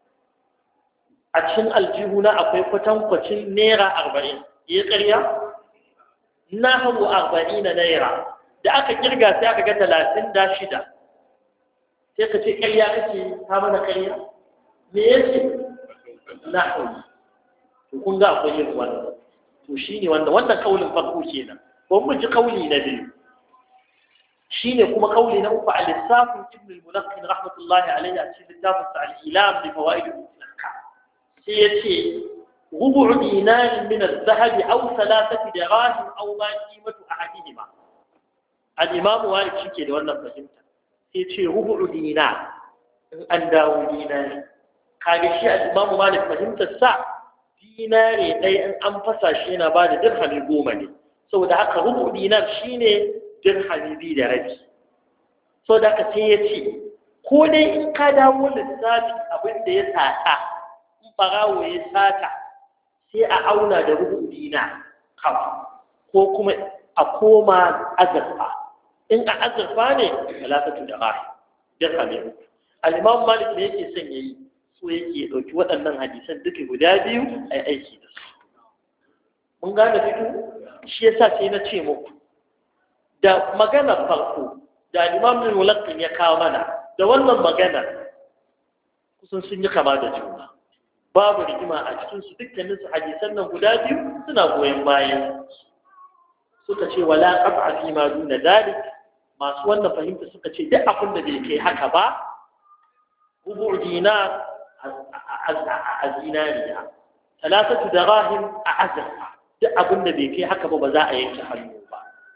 Speaker 1: a cikin aljihuna akwai kwatankwacin naira arba'in ya karya nahu arba'ina naira da aka kirga sai aka ga talatin da shida sai ka ce karya kake ta mana karya me yake nahu to kun ga akwai yin wannan to shine wannan wannan kaulin farko kenan ko mun ji kauli na biyu shine kuma kauli na uku al-lissafin ibn al-mulaqqin rahmatullahi alayhi a cikin littafin sa al-ilam bi fawaid al-ahkam sai yace rubu' dinar min al-dhahab aw thalathati dirahim aw ma qimatu ahadihima al-imam Malik shike da wannan fahimta sai yace rubu' dinar in an dawo dinari kage shi al-imam Malik fahimtar sa dinare dai in an fasa shi yana ba da dirhami goma ne saboda haka rubu' dinar shine dirhami biyu da rabi so da ka sai ya ce ko dai in ka dawo lissafi abin da ya sata in barawo ya sata sai a auna da rubu dina kawai ko kuma a koma azurfa in a azurfa ne talafatu da rahi dirhami al-imam Malik ne yake son yayi so yake dauki waɗannan hadisan duka guda biyu ai aiki da su mun gane fito shi yasa sai na ce muku da maganar farko da Imam Ibn Mulaqqin ya kawo mana da wannan maganar kusan sun yi kama da juna babu rigima a cikin su dukkanin su hadisan nan guda biyu suna goyen bayan suka ce wala qat'a fi ma duna dalik masu wannan fahimta suka ce duk abin da bai kai haka ba rubu' dinar a zinariya talatatu dirahim a azurfa duk abin da bai kai haka ba ba za a yanke hannu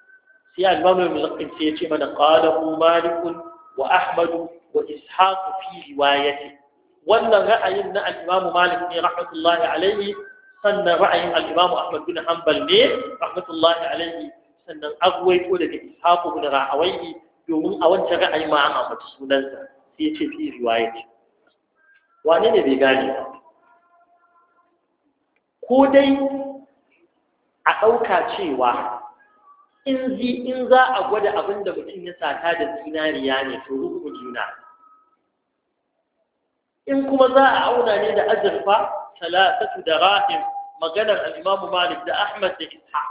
Speaker 1: sai al-imam al-mulaqqin sai ya ce mana qalahu malik wa ahmad wa ishaq fi riwayati wannan ra'ayin na al-imam malik ne rahmatullahi alayhi sannan ra'ayin al-imam ahmad bin hanbal ne rahmatullahi alayhi sannan agwaito daga ishaq bin rahawayhi domin a wancan ra'ayi ma an ambata sunansa sai ya ce fi riwayati wane ne bai gane ba ko dai a ɗauka cewa in in za a gwada abin da mutum ya sata da zinariya ne to rubu juna in kuma za a auna ne da azurfa salatatu da rahim maganar al-Imam Malik da Ahmad da Ishaq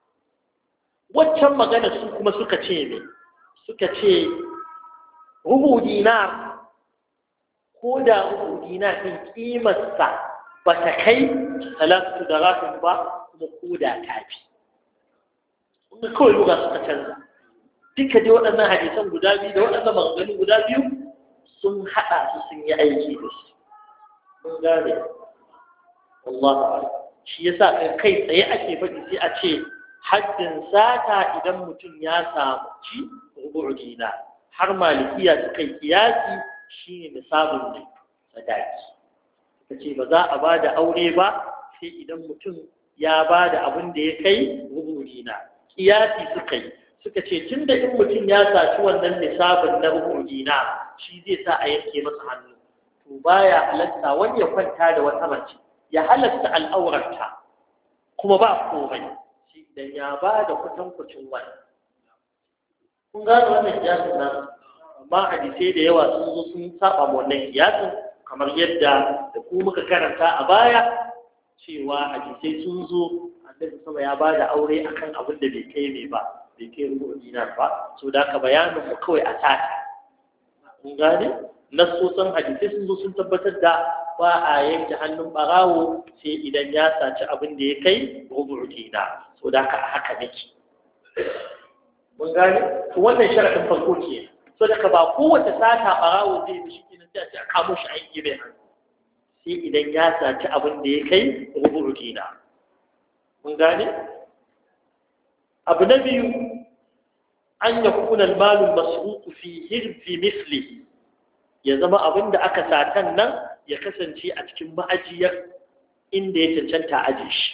Speaker 1: waccan magana su kuma suka ce me suka ce rubu dinar ko da rubu dinar din kimarsa ba ta kai salatu da rahim ba kuma ko da tafi kuma kawai luga suka canza duka dai waɗannan hadisan guda biyu da waɗannan maganganu guda biyu sun haɗa su sun yi aiki da su mun gane Allah shi yasa kai tsaye ake faɗi sai a ce haddin sata idan mutum ya samu ci rubu'u dina har malikiya suka yi kiyasi shine nisabun ne sadaki kace ba za a bada aure ba sai idan mutum ya bada abin da ya kai rubu'u dina kiyasi suka yi suka ce tunda in mutum ya saci wannan nisabin na rubu'u dina shi zai sa a yanke masa hannu to baya halatta wani ya kwanta da wata mace ya halatta al'aurarta kuma ba komai shi idan ya ba da kutankucin wani kun gano wannan kiyasin nan amma hadisai da yawa sun zo sun saba wannan kiyasin kamar yadda da ku muka karanta a baya cewa hadisai sun zo annabi sama ya ba da aure akan abin da bai kai mai ba bai kai rubu dinar ba so da ka bayanin mu kawai a sata kun gane nassosan hadisai sun zo sun tabbatar da ba a yanke hannun barawo sai idan ya saci abin da ya kai rubu dinar so da ka haka nake mun gane to wannan sharadin farko ke so da ka ba kowace sata barawo zai yi shi kenan sai a ce a kamo shi aiki bai hannu sai idan ya saci abin da ya kai rubu dinar mun gane abu na biyu an yakuna al-mal al-masruq fi hirfi mislihi ya zama abin da aka satan nan ya kasance a cikin ma'ajiyar inda ya cancanta aje shi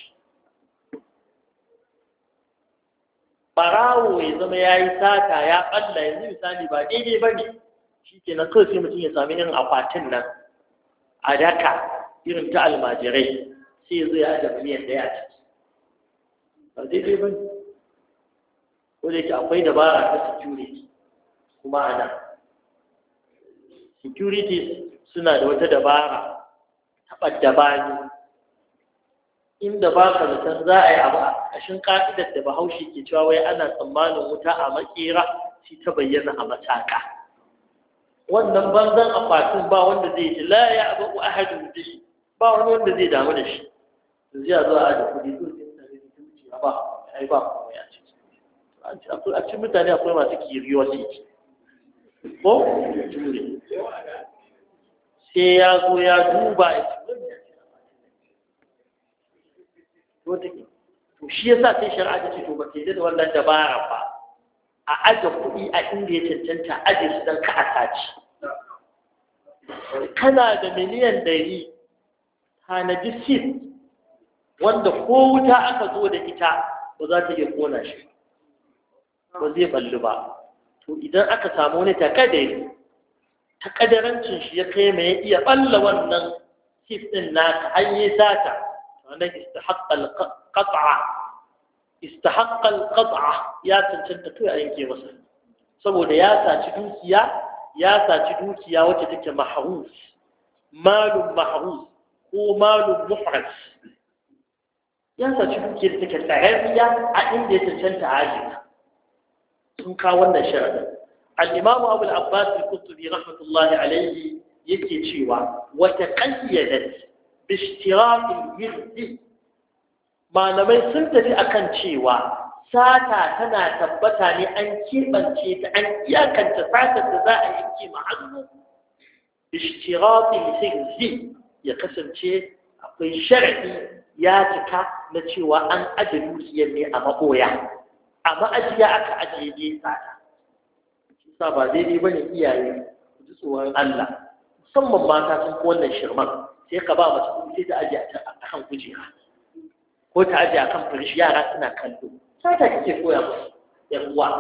Speaker 1: barawo ya zama ya yi sata ya ɓalla yanzu misali ba daidai ba ne shi ke nan kawai sai mutum ya sami irin akwatin nan a daka irin ta almajirai sai ya zo ya aje miliyan ɗaya a ciki ba daidai ba ne ko da yake akwai dabara ta security kuma a nan securities suna da wata dabara taɓa dabani inda ba ka zaton za a yi abu a ƙashin ƙa'idar da bahaushe ke cewa wai ana tsammanin wuta a makera shi ta bayyana a mataka wannan banzan akwatin ba wanda zai ji la ya abu ahadun da shi ba wani wanda zai damu da shi zai zo a da kuɗi to sai mutane su wuce ba ai ba kuma ya ce a cikin mutane akwai masu curiosity ko jure sai ya zo ya duba ya ci wani to shi yasa sai shari'a ta ce to ba ke da wannan dabara ba a aje kuɗi a inda ya cancanta aje su don ka a saci kana da miliyan ɗari tanadi sit wanda ko wuta aka zo da ita ba za ta iya kona shi ba zai ballu ba to idan aka samu wani takadari takadarancin shi ya kai mai iya balla wannan sit din naka an yi sata wannan istihaqqa al-qat'a istihaqqa al-qat'a ya cancanta to a yanke masa saboda ya saci dukiya ya saci dukiya wacce take mahrus malun mahrus ko malun muhras ya saci dukiya da take tsariya a inda ya cancanta a ajiye sun kawo wannan sharadin al-imam Abu al-Abbas al-Qurtubi rahmatullahi alayhi yake cewa wa taqayyadat bi ishtirak al-yird malamai sun tafi akan cewa sata tana tabbata ne an kibance ta an iyakanta satar da za a yanke ma hannu bi ishtirak al-yird ya kasance akwai sharadi ya cika na cewa an aje dukiyar ne a maboya a ma'ajiya aka ajiye ya tsada shi sa ba daidai ba ne iyaye ku ji tsoron Allah musamman mata sun fi wannan shirman sai ka ba mace kuɗi sai ta ajiye a kan kujera ko ta ajiye a kan firish yara suna kallo sai ta kake koya musu yan uwa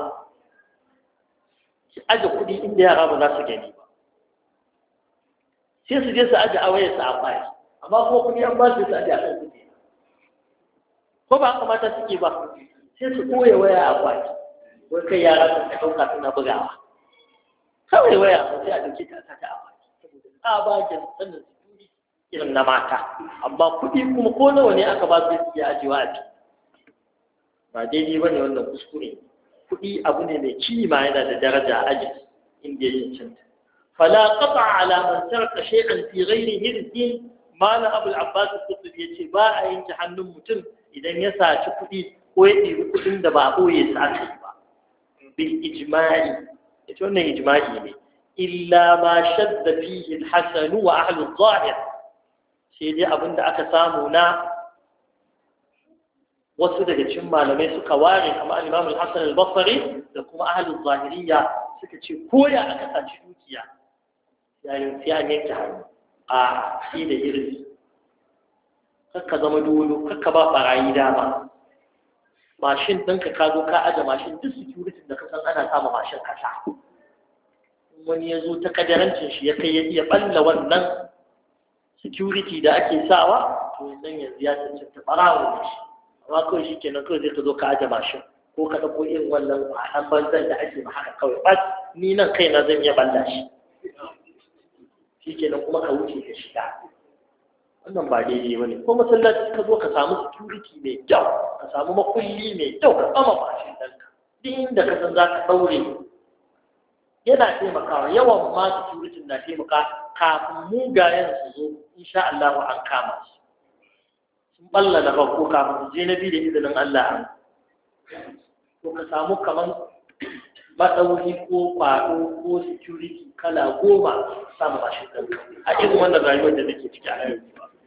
Speaker 1: ki aje kuɗi inda yara ba za su gani ba sai su je su aje a wayar su a baya amma kuma kuɗi an ba su su aje a kan kujera ko ba haka mata suke ba sai su koya waya a baki wai kai yara sun ka ɗauka suna bugawa kawai waya ba sai a ɗauki ta ta a baki saboda tsabagen sannan su irin na mata amma kuɗi kuma ko nawa ne aka ba su iya ajiyewa a ciki ba daidai ba ne wannan kuskure kuɗi abu ne mai kima yana da daraja a aji inda ya cancanta fala qata ala man taraka shay'an fi ghairi hirzin mala abul abbas al-qutbi yace ba a yanke hannun mutum idan ya saci kuɗi ko ya ɗibi kuɗin da ba a ɓoye sa aka yi ba bil ijma'i ita wannan ijma'i ne illa ma shadda fihi al-hasan wa ahlu al-zahir sai dai abinda aka samu na wasu daga cikin malamai suka ware kamar al-imam al-hasan al-basri da kuma ahlu al-zahiriyya suka ce koya aka saci dukiya yayin sai an yanke hannu a shi da irzi kakka zama dolo kakka ba barayi dama mashin ɗinka ka zo ka aje mashin duk security da ka san ana kama mashin kasa wani ya zo ta kadarancin shi ya kai ya iya balla wannan security da ake sawa to yanzu yanzu ya cancanta barawo ne shi amma kawai shi kenan kawai zai ka zo ka aje mashin ko ka ɗauko irin wannan kwanan banzan da ake ma haka kawai ba ni nan kaina zan iya balla shi shi kenan kuma ka wuce ka shiga wannan ba daidai ba ne ko masallaci ka zo ka samu security mai kyau ka samu makulli mai kyau ka tsama mashin ɗanka duk inda ka san za ka ɗaure yana taimakawa yawan ma security na taimaka kafin mugayen su zo insha Allah an kama su sun balla na farko kafin su je na biyu da izinin Allah an ko ka samu kamar maɗauri ko kwaɗo ko security kala goma samu mashin ɗanka a irin wannan rayuwar da nake ciki a yanzu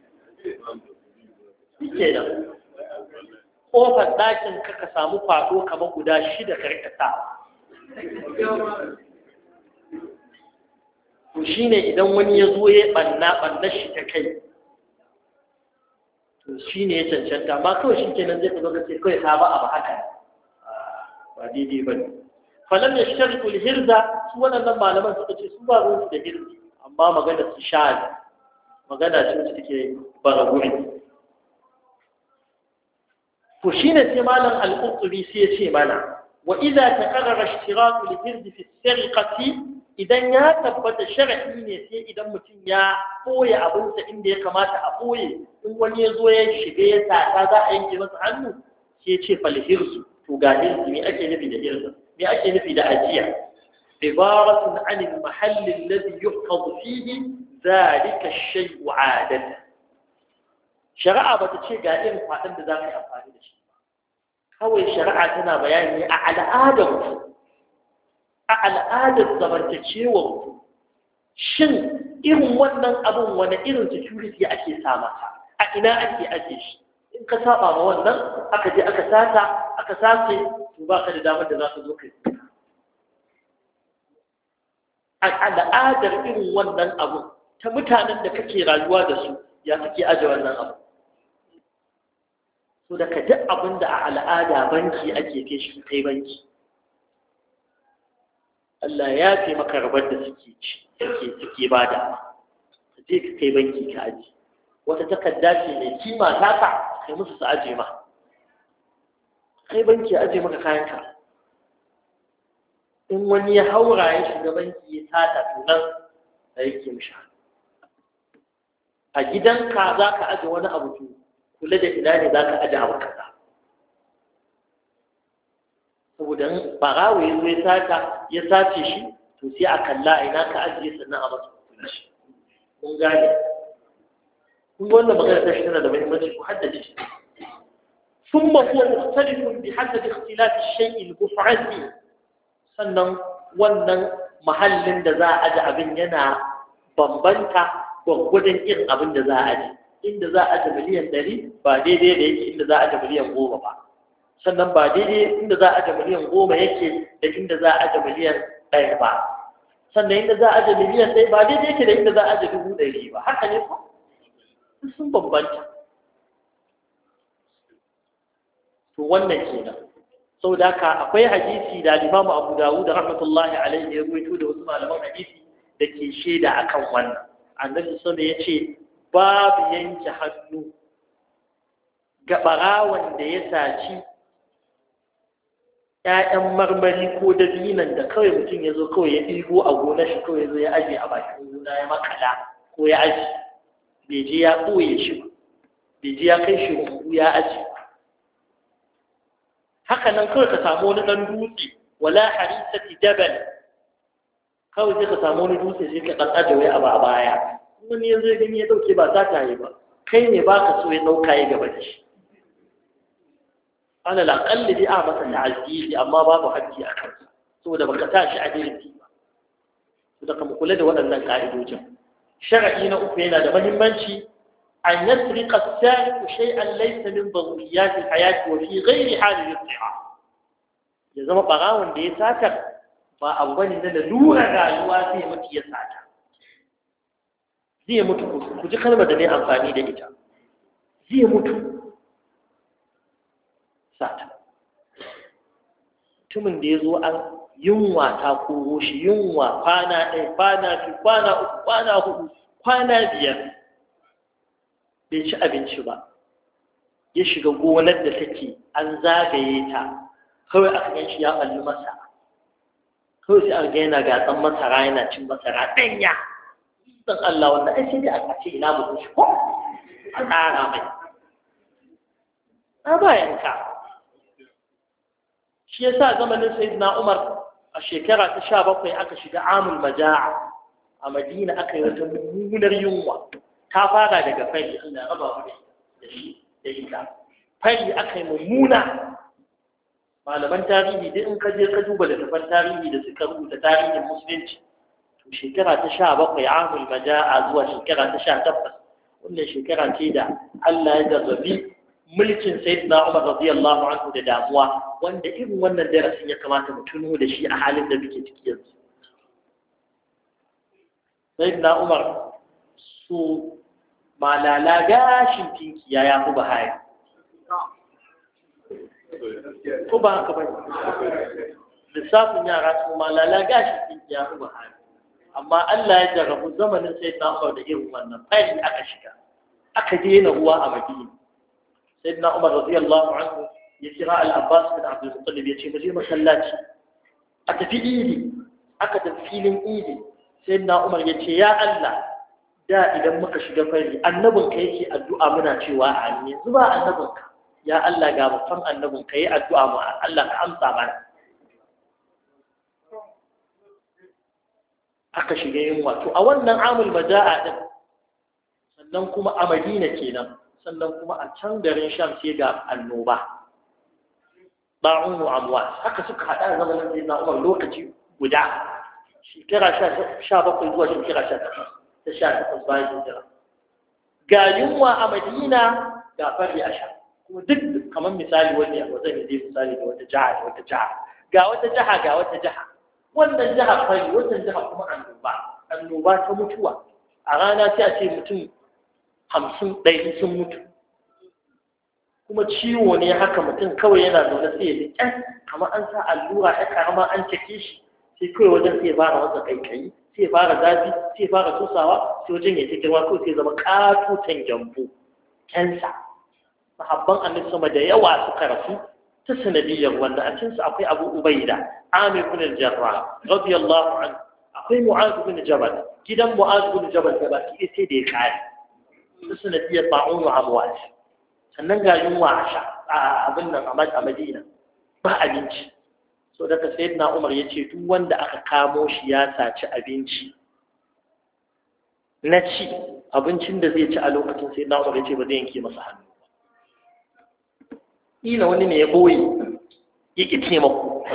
Speaker 1: ke da ƙofar ɗakin ka ka samu kwaɗo kamar guda shida ka rika sa to shi ne idan wani ya zo ya ɓanna ɓannar shi ta kai to shi ne ya cancanta amma kawai shi kenan zai ka zo ka ce kawai ka ba abu haka ba daidai ba ne falam ya shari hirza su waɗannan malaman suka ce su ba ruwansu da hirzi amma magana su sha magana ce wacce take bara guri to shine sai malam al-qurtubi sai ya ce mana wa idza taqarrara ishtiratu al-hirz fi as-sariqati idan ya tabbata shar'i ne sai idan mutum ya boye abinsa inda ya kamata a boye in wani ya zo ya shiga ya sata za a yanke masa hannu sai ya ce fal hirz to ga hirz me ake nufi da hirz me ake nufi da ajiya ibaratun an al-mahall alladhi yuhfaz fihi ذلك الشيء عادة شرعة بتشي قائم فاتن ذاك أفعال الشيء هو شرعة تنا بياني على آدم على آدم زمن تشيوه شن إيه ونن أبو ون إيه تشوري أكي سامسا أكنا أكي أجيش إن كسابا ونن أكدي أكساسا أكساسي تباك لدامة ذاك ذوك على آدم إيه ونن أبو ta mutanen da kake rayuwa da su ya kake aje wannan abu so da ka duk abin da a al'ada banki ake kai shi kai banki Allah ya fi maka rabar da suke ci suke suke bada ka je ka kai banki ka aje wata takarda ce mai kima ta ka kai musu su aje ma kai banki aje maka kayanka in wani ya haura ya shiga banki ya tata to nan da yake mishi a gidanka za ka aje wani abu to kula da ina ne za ka aje abu kaza saboda barawo ya zo ya sata ya sace shi to sai a kalla ina ka ajiye sannan a masa kula shi kun gane kun ga wannan magana ta shi tana da muhimmanci ku haddace shi ثم هو مختلف بحسب اختلاف الشيء المفرد sannan wannan mahallin da za a aje abin yana bambanta gwaggwadon irin abin da za a aje inda za a aje miliyan ɗari ba daidai da yake inda za a aje miliyan goma ba sannan ba daidai inda za a aje miliyan goma yake da inda za a aje miliyan ɗaya ba sannan inda za a aje miliyan ɗaya ba daidai yake da inda za a aje dubu ɗari ba haka ne ko sun bambanta to wannan kenan saboda haka akwai hadisi da Imam Abu Dawud rahmatullahi alaihi ya ruwaito da wasu malaman hadisi da ke shaida akan wannan annabi sallallahu alaihi wasallam yace babu yanke hannu ga barawan da ya saci ƴaƴan marmari ko dabinan da kawai mutum ya zo kawai ya ɗigo a gonar shi kawai ya zo ya aje a bakin gona ya makala ko ya aje bai je ya ɓoye shi ba bai je ya kai shi rumbu ya aje haka nan kawai ka samu wani ɗan dutse wala harisati jabal kawai sai ka samu wani dutse sai ka ɗan aje wai a ba baya wani yanzu ya gani ya ɗauke ba za ta yi ba kai ne ba ka so ya ɗauka ya gaba da shi ana laƙalli dai a masa ta'aziri amma babu haƙƙi a kansa saboda baka sa shi a daidai ba su daga kula da waɗannan ƙa'idojin shara'i na uku yana da muhimmanci an yasriqa as-sariqu shay'an laysa min daruriyat al-hayat wa fi ghayri hal al-isti'a ya zama barawon da ya sata ba abu bane na lura rayuwa zai mutu ya sata zai mutu ku ji kalmar da ne amfani da ita zai mutu sata mutumin da ya zo an yunwa ta koro shi yunwa kwana ɗaya kwana biyu kwana uku kwana hudu kwana biyar bai ci abinci ba ya shiga gonar da take an zagaye ta kawai aka gan shi ya ɓalli masara kawai sai aka ga yana gatsan masara yana cin masara ɗanya don Allah wannan ai sai dai aka ce ina mutum shi ko a tsara mai a bayanka shi ya sa zamanin sayyidina Umar a shekara ta sha bakwai aka shiga amul maja'a a Madina aka yi wata mummunar yunwa ta fara daga fari Allah ya raba mu da shi da ita fari aka yi mummuna malaman tarihi duk in ka je ka duba littafan tarihi da suka rubuta tarihin musulunci to shekara ta sha bakwai amul maja'a zuwa shekara ta sha takwas wannan shekara ce da Allah ya jarrabi mulkin sayyidina Umar radiyallahu anhu da damuwa wanda irin wannan darasin ya kamata mu tuno da shi a halin da muke ciki yanzu sayyidina Umar su malala gashin tinkiya ya fi bahaya ko ba haka ba lissafin yara su malala gashin tinkiya ya fi bahaya amma Allah ya jarrabu zamanin sayyidina Umar da irin wannan fari aka shiga aka daina ruwa a Madina sayyidina Umar radiyallahu anhu ya kira al-Abbas bin Abdul Muttalib ya ce mu je masallaci a tafi idi aka tafi filin idi sayyidina Umar ya ce ya Allah da idan muka shiga fari annabin ka yake addu'a muna cewa amin yanzu ba annabin ka ya Allah ga babban annabin ka yi addu'a mu Allah ka amsa mana aka shiga yunwa to a wannan amul majaa din sannan kuma a Madina kenan sannan kuma a can garin Sham sai ga annoba ba'un wa amwas haka suka hada zamanin sayyidina Umar lokaci guda shekara sha bakwai zuwa shekara sha takwas ta sha takwas bayan hijira ga yunwa a Madina ga fari a Sham kuma duk kamar misali wanda ya zan yi misali da wata jiha da wata jiha ga wata jiha ga wata jiha wannan jiha fari wannan jiha kuma annoba annoba ta mutuwa a rana sai a ce mutum hamsin ɗaya sun mutu kuma ciwo ne haka mutum kawai yana zaune sai ya ji ƙyan kamar an sa allura ya karama an cike shi sai kawai wajen sai ya fara wasa kaikayi sai ya fara zafi sai ya fara sosawa sai wajen ya ta girma kawai sai ya zama ƙatutan gyambo kensa sahabban annabi sama da yawa suka rasu ta sanadiyyar wanda a cikinsu akwai abu ubaida amir bin al-jarrah radiyallahu anhu akwai mu'adh bin jabal gidan mu'adh bin jabal da baki sai da ya kare ta sanadiyyar ba'un wa amwat sannan ga yunwa a sha a abin nan a Madina ba abinci so daga sayyidina Umar ya ce duk wanda aka kamo shi ya saci abinci na ci abincin da zai ci a lokacin sayyidina Umar ya ce ba zai yanke masa hannu ila wani ne ya boye yake taimako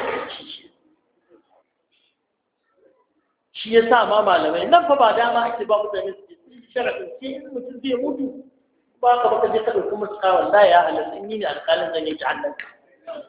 Speaker 1: shi ya sa ma malamai nan fa ba dama ake ba mutane su sharaɗin sai in mutum zai mutu ba ka baka je ka ɗauki musu kawon da ya halatta in yi ne alƙalin zan yi hannunka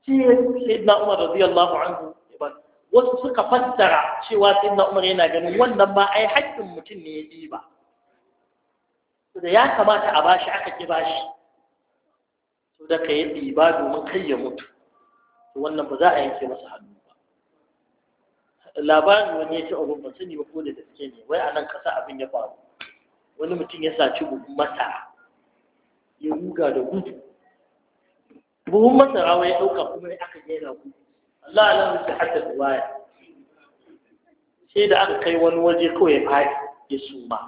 Speaker 1: sai na Umar radiyallahu anhu wasu suka fassara cewa sai na Umar yana ganin wannan ma ai haƙƙin mutum ne ya ɗiba da ya kamata a bashi aka ki bashi to da ka yi ɗiba domin kai ya mutu to wannan ba za a yanke masa hannu ba labarin wani ya ce abin ba sani ba ko da gaske ne wai a nan kasa abin ya faru wani mutum ya saci buhun masara ya ruga da gudu buhun masara wai ya ɗauka kuma aka gina gudu Allah Allah musu haddasa waya sai da aka kai wani waje kawai ya faɗi ya suma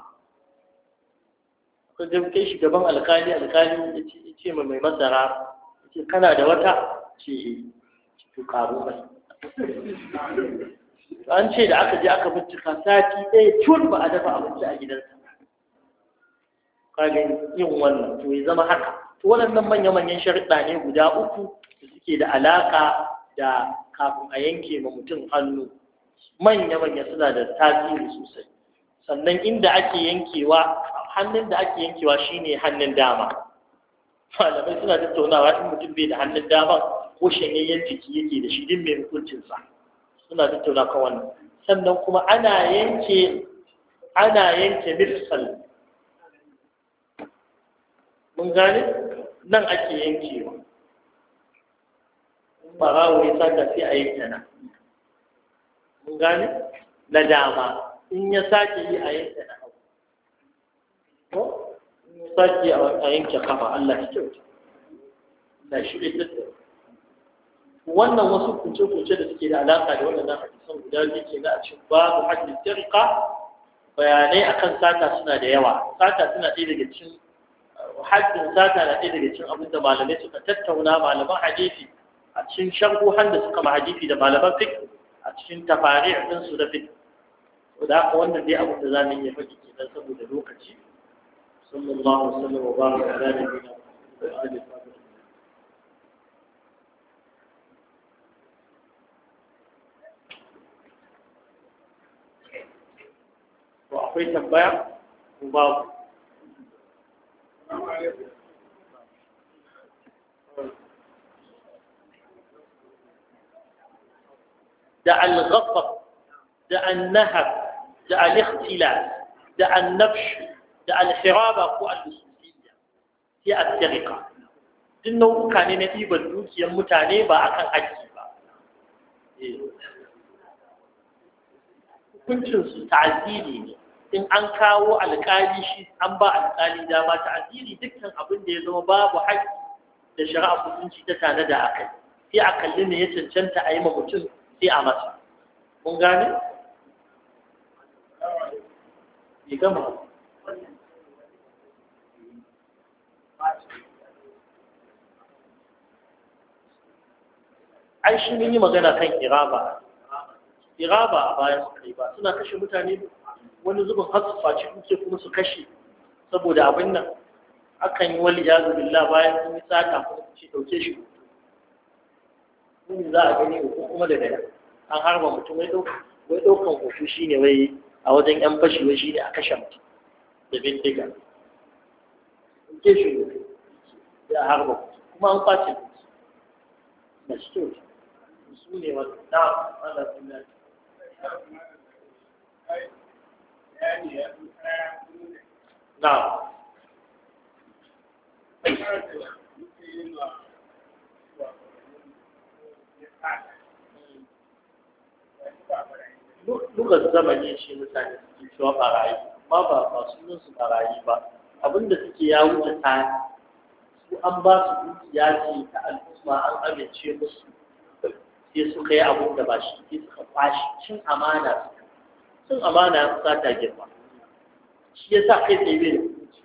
Speaker 1: ka je kai shi gaban alƙali alƙali ya ce ma mai masara ya ce kana da wata ce to karo mai an ce da aka je aka bincika sati ɗaya cur ba a dafa abinci a gidansa kaga yin wannan to ya zama haka to waɗannan manya-manyan sharuɗa ne guda uku da suke da alaƙa da kafin a yanke ma mutum hannu manya-manya suna da tasiri sosai sannan inda ake yankewa hannun da ake yankewa shine hannun dama malamai suna tattaunawa in mutum bai da hannun dama ko shanyayyen jiki yake da shi din mai hukuncinsa suna tattauna kan wannan sannan kuma ana yanke ana yanke mifsal mun gane nan ake yankewa barawo ya saka sai a yanke nan mun gane na dama in ya sake yi a yanke na hau ko in ya sake a yanke kafa Allah shi kyauta na shi ne tattara wannan wasu kunce-kunce da suke da alaƙa da waɗannan hadisan guda biyu ke na a cikin babu hadis sirqa bayanai akan sata suna da yawa sata suna ɗaya daga cikin haddin sata na ɗaya daga cikin abin da malamai suka tattauna malaman hadisi a cikin sharhuhan da suka ma hadisi da malaman fiqh a cikin tafari' din su da fiqh da haka wannan dai abin da zamu iya faɗi kenan saboda lokaci sallallahu alaihi wa sallam wa baraka ala nabiyina wa alihi wa sahbihi to akwai tambaya ko babu da al-ghafar da an-nahab da al-ikhtilaf da an-nafsh da al-hiraba ko al-lususiyya sai at-tariqa din nau'uka ne na ɗiban dukiyar mutane ba akan haƙƙi ba hukuncin su ta'ziri ne in an kawo alƙali shi an ba alƙali dama ta'ziri dukkan abin da ya zama babu haƙƙi da shari'a hukunci ta tare da akai sai a kalli ne ya cancanta a yi ma mutum sai a masa mun gane ya gama ai shi mun yi magana kan iraba iraba a bayan su kai ba suna kashe mutane wani zubin har su faci duke kuma su kashe saboda abin nan akan yi wali yazu billah bayan sun yi sata kuma su ce dauke shi mun za a gani ko kuma da daya an harba mutum wai dauka wai daukan hoto shine wai a wajen yan fashi wai shine a kashe mutum da bindiga dauke shi ya harba kuma an kwace da shi su ne wanda na Allah sunna na Lugar zamani shi mutane suke cewa barayi, ma ba ba sunan su barayi ba, abinda suke ya wuce tsari, su an ba su dukiya ce ta al'umma an amince musu sai suka yi abin da ba shi sai suka kwashi cin amana suka cin amana ya kusa ta girma shi ya sa kai tsaye bai da hukunci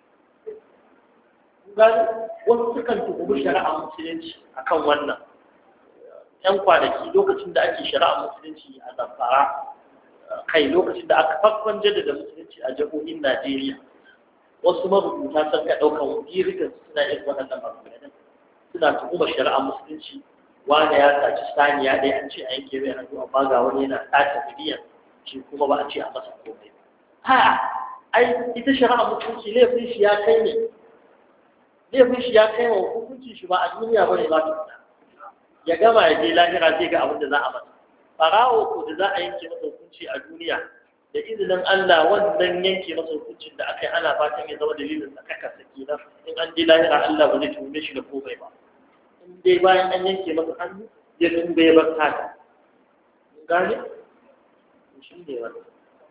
Speaker 1: gani wasu sukan tuhumi shari'a musulunci akan wannan yan kwanaki lokacin da ake shari'a musulunci a Zamfara kai lokacin da aka farkon jaddada musulunci a jihohin Najeriya wasu marubuta sun ka ɗaukan jirgin suna yin waɗannan maganganun suna tuhumar shari'a musulunci wanda ya saci saniya ɗaya an ce a yanke mai hannu amma ga wani yana sace miliyan shi kuma ba a ce a masa komai ha ai ita shari'a musulunci laifin shi ya kai ne laifin shi ya kai wa hukuncin shi ba a duniya bane za ta fita ya gama ya je lahira zai ga abin da za a masa farawo ko da za a yanke masa hukunci a duniya da izinin Allah wannan yanke masa hukuncin da aka yi ana fatan ya zama dalilin sakaka saki na in an je lahira Allah ba zai tume shi da komai ba in dai bayan an yanke masa hannu ya tumbe ya bar taka gane shi ne wannan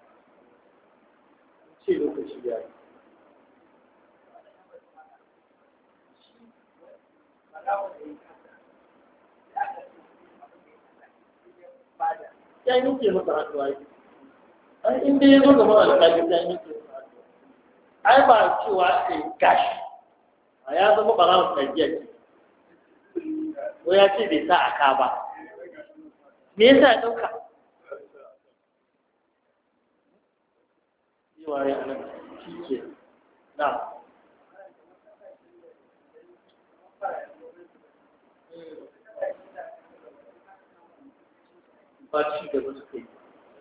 Speaker 1: ce lokaci ya yi ya yanke masa hannu ai ai in dai ya zo gaban alƙali ya yanke masa hannu ai ba cewa aka yi gashi a ya zama ɓarawar tsakiya ce ko ya ce bai sa a ka ba me yasa ya ɗauka yawa ya nan shi ke na ba ci gaba suka yi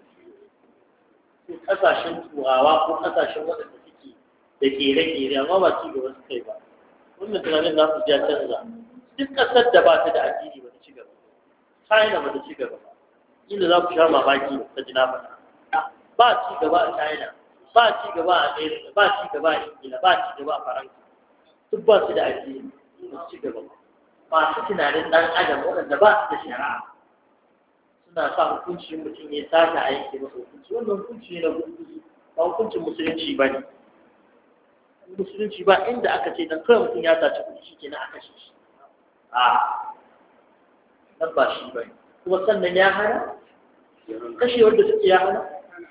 Speaker 1: ko ƙasashen turawa ko ƙasashen waɗanda suke da ƙere-ƙere amma ba ci gaba suka yi ba wannan tunanin za su ja canza duk ƙasar da ba ta da addini ba ta ci gaba China ba ta ci gaba ba inda za ku sha mamaki ta ji na faɗa ba ci gaba a China ba ci gaba a America ba ci gaba a Ingila ba ci gaba a Faransa duk ba su da addini ba ci gaba ba masu tunanin ɗan adam waɗanda ba su da shari'a suna sa hukuncin mutum ya sata a yanke masa hukunci wannan hukunci ne na hukunci ba hukuncin musulunci ba ne musulunci ba inda aka ce dan kawai mutum ya saci kuɗi shi kenan aka shi shi a nan ba shi ba ne kuma sannan ya hana kashewar da suke ya hana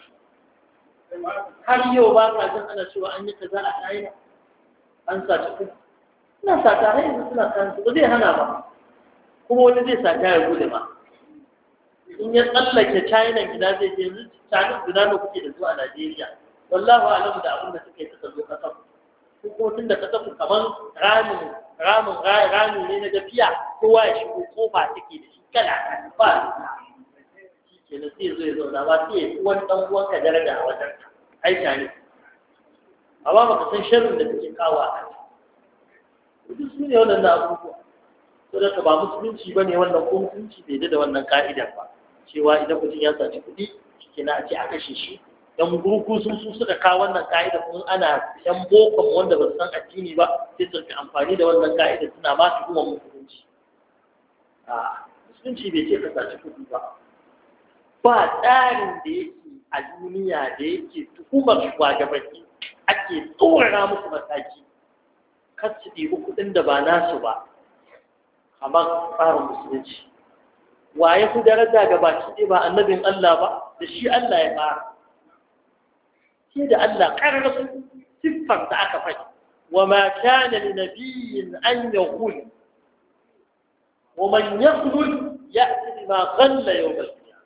Speaker 1: har yau ba ka jin ana cewa an yi kaza a China an saci kuɗi suna sata har yanzu suna sata ba zai hana ba kuma wani zai sata ya gudu ma in ya tsallake China gida zai je yanzu China guda ne kuke da zuwa Najeriya wallahi alamu da abin da suke suka zo kasar ko kuma tun da kasar ku kaman ramin ramin rami ne na gafiya kowa ya shigo kofa take da shi kala ba shi ke na sai zo ya zauna ba sai ya fi wani ɗan uwanka daraja a wajen aika ne amma baka san sharrin da take kawo a kan duk su ne wannan abubuwa saboda ka ba musulunci ba ne wannan ko musulunci bai da wannan ka'idar ba cewa idan mutum ya saci kuɗi shi na a ce a kashe shi yan gurku sun su suka kawo wannan ka'ida kuma ana yan bokon wanda ba su san addini ba sai su fi amfani da wannan ka'ida suna ma su kuma musulunci a musulunci bai ce ka saci kuɗi ba ba tsarin da yake a duniya da yake tuhumar shugabanni ake tsorara musu mataki kar su ɗibi kuɗin da ba nasu ba kamar tsarin musulunci wa ya fi daraja ga baki ɗaya ba annabin Allah ba da shi Allah ya fara shi da Allah ƙarar siffar da aka faɗi wa ma kana li nabiyyin an yaqul wa man yaqul ya'ti bima qalla yawm al-qiyamah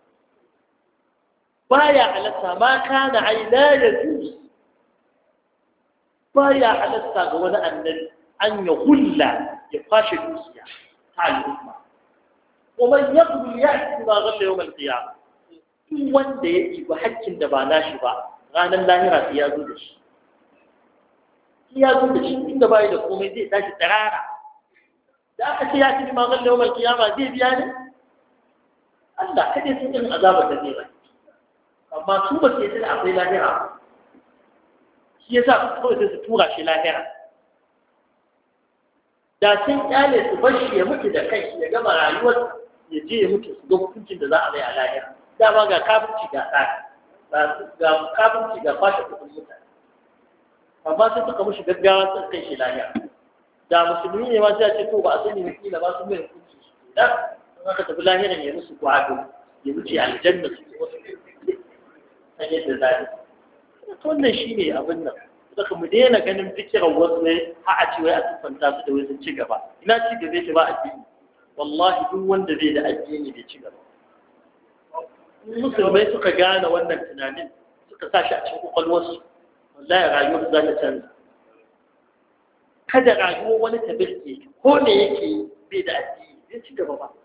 Speaker 1: baya halatta ma kana aina yajuz baya halatta ga wani annabi an yaqulla ya fashi dukiya al'umma kuma yaqulu ya'ti ma ghalla yawm al-qiyamah in wanda ya ɗiba hakkin da ba nashi ba ranar lahira sai ya zo da shi sai ya zo da shi inda bai da komai zai tashi tsirara da aka ce ya ci ma ghalla yawm al-qiyamah zai biya ne Allah kade sun irin azabar da zai bai amma su ba sai da akwai lahira shi yasa kawai sai su tura shi lahira da sun kyale su bar shi ya mutu da kai ya gama rayuwar ya je ya mutu su ga hukuncin da za a mai a lahira dama ga kafirci ga tsari ga kafirci ga fashe kudin mutane amma sai suka mushi gaggawa sun kai shi lahira da musulmi ne ma sai a ce to ba a sani wakila ba sun mai hukunci su da sun aka tafi lahiran ya musu gwado ya wuce aljanna su kuma su san yadda za a wannan shi ne abin nan saka mu daina ganin fikiran wasu ne ha a ce wai a tuffanta su da wai sun ci gaba ina ci gaba yake ba addini wallahi duk wanda bai da addini bai ci gaba musulmai suka gane wannan tunanin suka sa shi a cikin kwakwalwarsu wallahi rayuwar za ta canza kada rayuwar wani ta birke ko ne yake bai da addini bai ci gaba ba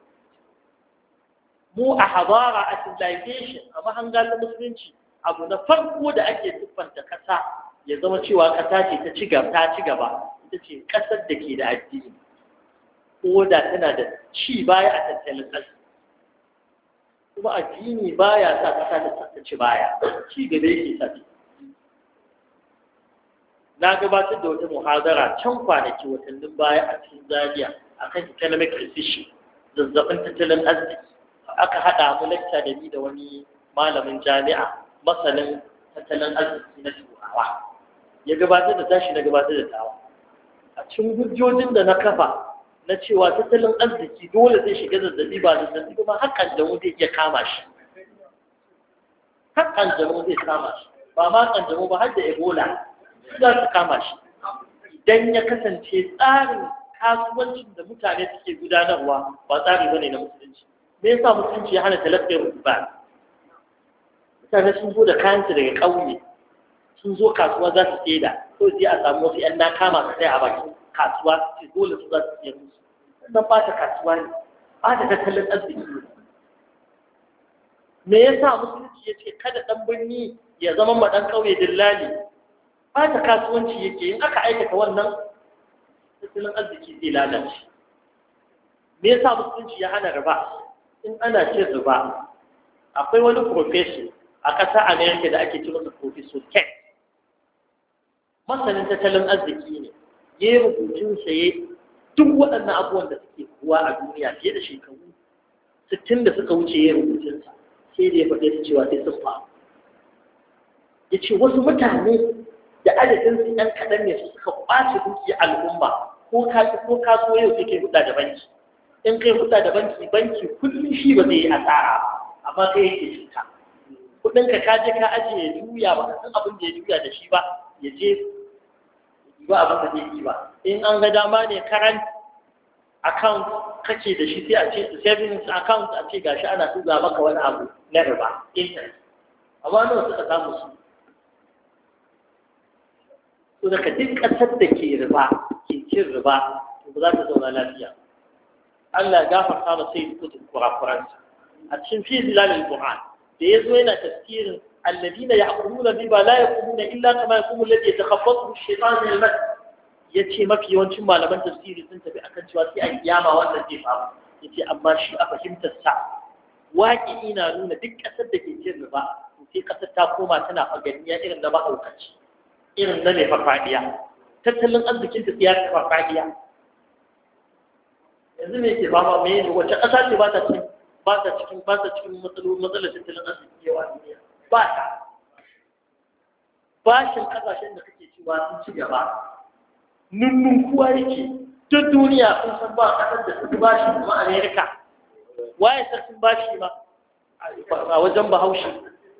Speaker 1: mu a hadara a civilization a mahangar musulunci abu na farko da ake siffanta kasa ya zama cewa kasa ce ta ci gaba ta ci gaba ita ce kasar da ke da addini ko da tana da ci baya a tattalin arziki kuma addini baya sa ƙasa ta ci baya ci gaba yake sa na gabatar da wata muhadara can kwanaki watannin baya a cikin Zaria akan economic recession zazzabin tattalin arziki aka haɗa mu lecture da ni da wani malamin jami'a masanin tattalin arziki na turawa ya gabatar da tashi na gabatar da tawa a cikin hujjojin da na kafa na cewa tattalin arziki dole zai shiga zazzabi ba zazzabi kuma hakan da zai iya kama shi hakan da zai kama shi ba ma kan ba har da ebola za su kama shi idan ya kasance tsarin kasuwancin da mutane suke gudanarwa ba tsari bane na musulunci me yasa musulunci ya hana talaffiyar riba mutane sun zo da kayansu daga ƙauye sun zo kasuwa za su saida ko sai a samu wasu ƴan na kama su sai a bakin kasuwa su ce dole su za su sayar musu wannan ba ta kasuwa ne ba ta tattalin arziki ne me yasa musulunci ya ce kada ɗan birni ya zama ma ɗan ƙauye dillali ba ta kasuwanci yake in aka aikata wannan tattalin arziki zai lalace me yasa musulunci ya hana riba in ana ce riba akwai wani professor a ƙasar America da ake ce masa Professor Ken masanin tattalin arziki ne ya yi rubutun saye duk waɗannan abubuwan da suke kuwa a duniya fiye da shekaru sittin da suka wuce ya rubutun sa sai da ya faɗe su cewa sai sun faru ya ce wasu mutane da adadin su ɗan kaɗan ne su suka ƙwace dukiya al'umma ko ka ko ka so yau sai kai huɗa da banki in kai huɗa da banki banki kullum shi ba zai yi asara amma kai yake cuta kuɗin ka ka je ka ajiye ya juya ba ka san abin da ya juya da shi ba ya je ba abin da zai yi ba in an ga dama ne current account kake da shi sai a ce savings account a ce gashi ana tuga maka wani abu na riba interest amma nawa suka samu su to daga duk ƙasar da ke riba ke cin riba to ba za ta zauna lafiya Allah ya gafarta masa sai kutub kurakuransa a cikin fi zilalil Qur'an da yazo yana tafsirin alladina ya'kuluna riba la yaqumuna illa kama yaqumu alladhi yatakhabbathu ash-shaytanu min al-mas yace mafi yawancin malaman tafsiri sun tafi akan cewa sai a kiyama wannan zai faru yace amma shi a fahimtar sa waƙi ina nuna duk ƙasar da ke cin riba to sai ƙasar ta koma tana faganiya irin na mahaukaci irin na mai farfadiya tattalin arzikin ta tsiyar ta farfadiya yanzu me ke ba ma me ne wace ƙasa ce ba ta cikin ba ta cikin ba ta cikin matsalar tattalin arziki yawa duniya ba ta bashin ƙasashen da kake cewa sun ci gaba nunnun kuwa yake duk duniya kun san ba ƙasar da suka bashi kuma Amerika waye sarkin bashi ma a wajen Bahaushe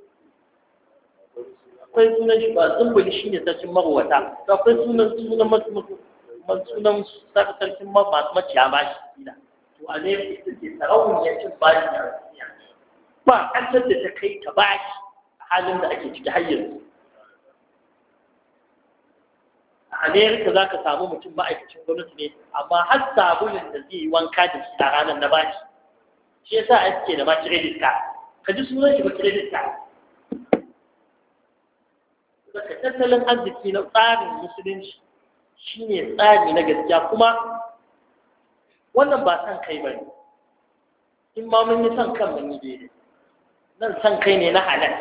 Speaker 1: akwai sunan shi ba zumbuli shi ne sarkin marwata akwai sunan sunan sunan sarkin masu maciya ba shi gida to a ne ita ce sarauniyar cin bashi a duniya ba ƙasar da ta kai ta bashi a halin da ake ciki har yanzu a amerika za ka samu mutum ma'aikacin gwamnati ne amma har sabulin da zai yi wanka da shi a ranar na bashi shi yasa ake da ma credit card ka ji sunan shi ba credit card daga tattalin arziki na tsarin musulunci shine tsari na gaskiya kuma wannan ba san kai bane in ma mun yi san kan mun yi daidai nan san kai ne na halal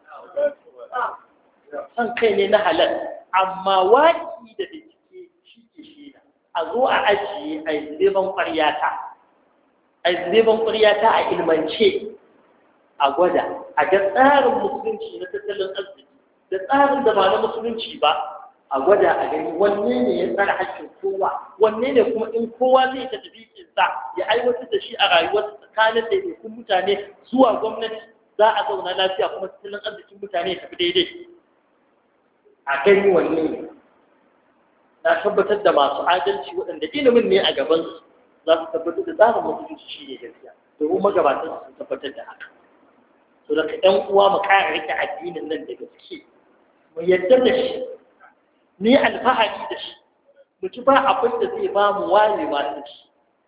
Speaker 1: san kai ne na halal amma waki da bincike shi ke shi a zo a ajiye a yi zeban ƙwaryata a yi zeban ƙwaryata a ilmance a gwada a ga tsarin musulunci na tattalin arziki da tsarin da ba na musulunci ba a gwada a gani wanne ne ya tsara hakkin kowa wanne ne kuma in kowa zai ta tafi sa ya aiwatar da shi a rayuwar tsakanin daidaikun mutane zuwa gwamnati za a zauna lafiya kuma tattalin arzikin mutane ya tafi daidai a gani wanne ne na tabbatar da masu adalci waɗanda ilimin ne a gabansu za su tabbatar da tsarin musulunci shi ne gaskiya domin magabatan sun tabbatar da haka to daga ɗan uwa mu ƙara rike addinin nan da gaske mu yadda da shi ni alfahari da shi mu ci ba abin da zai ba mu wayewa da shi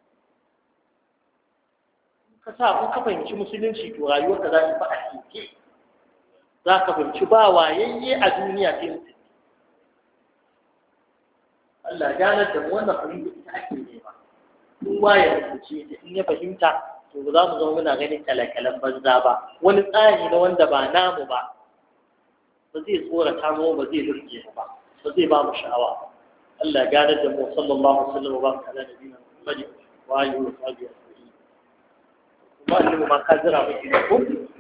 Speaker 1: ka sa kun ka fahimci musulunci to rayuwarka za ta fi a teke za ka fahimci ba wayayye a duniya sai musulunci Allah ganar da mu wannan fahimta ita ake nema kowa ya rubuce ta in ya fahimta to ba za mu zama muna ganin kalakalan banza ba wani tsari na wanda ba namu ba ba zai tsorata mu ba zai burge mu ba ba zai ba mu sha'awa Allah ya gane da mu sallallahu alaihi wasallam wa baraka ala nabiyina Muhammad wa alihi wa sahbihi kuma ilmu ma ka jira miki ko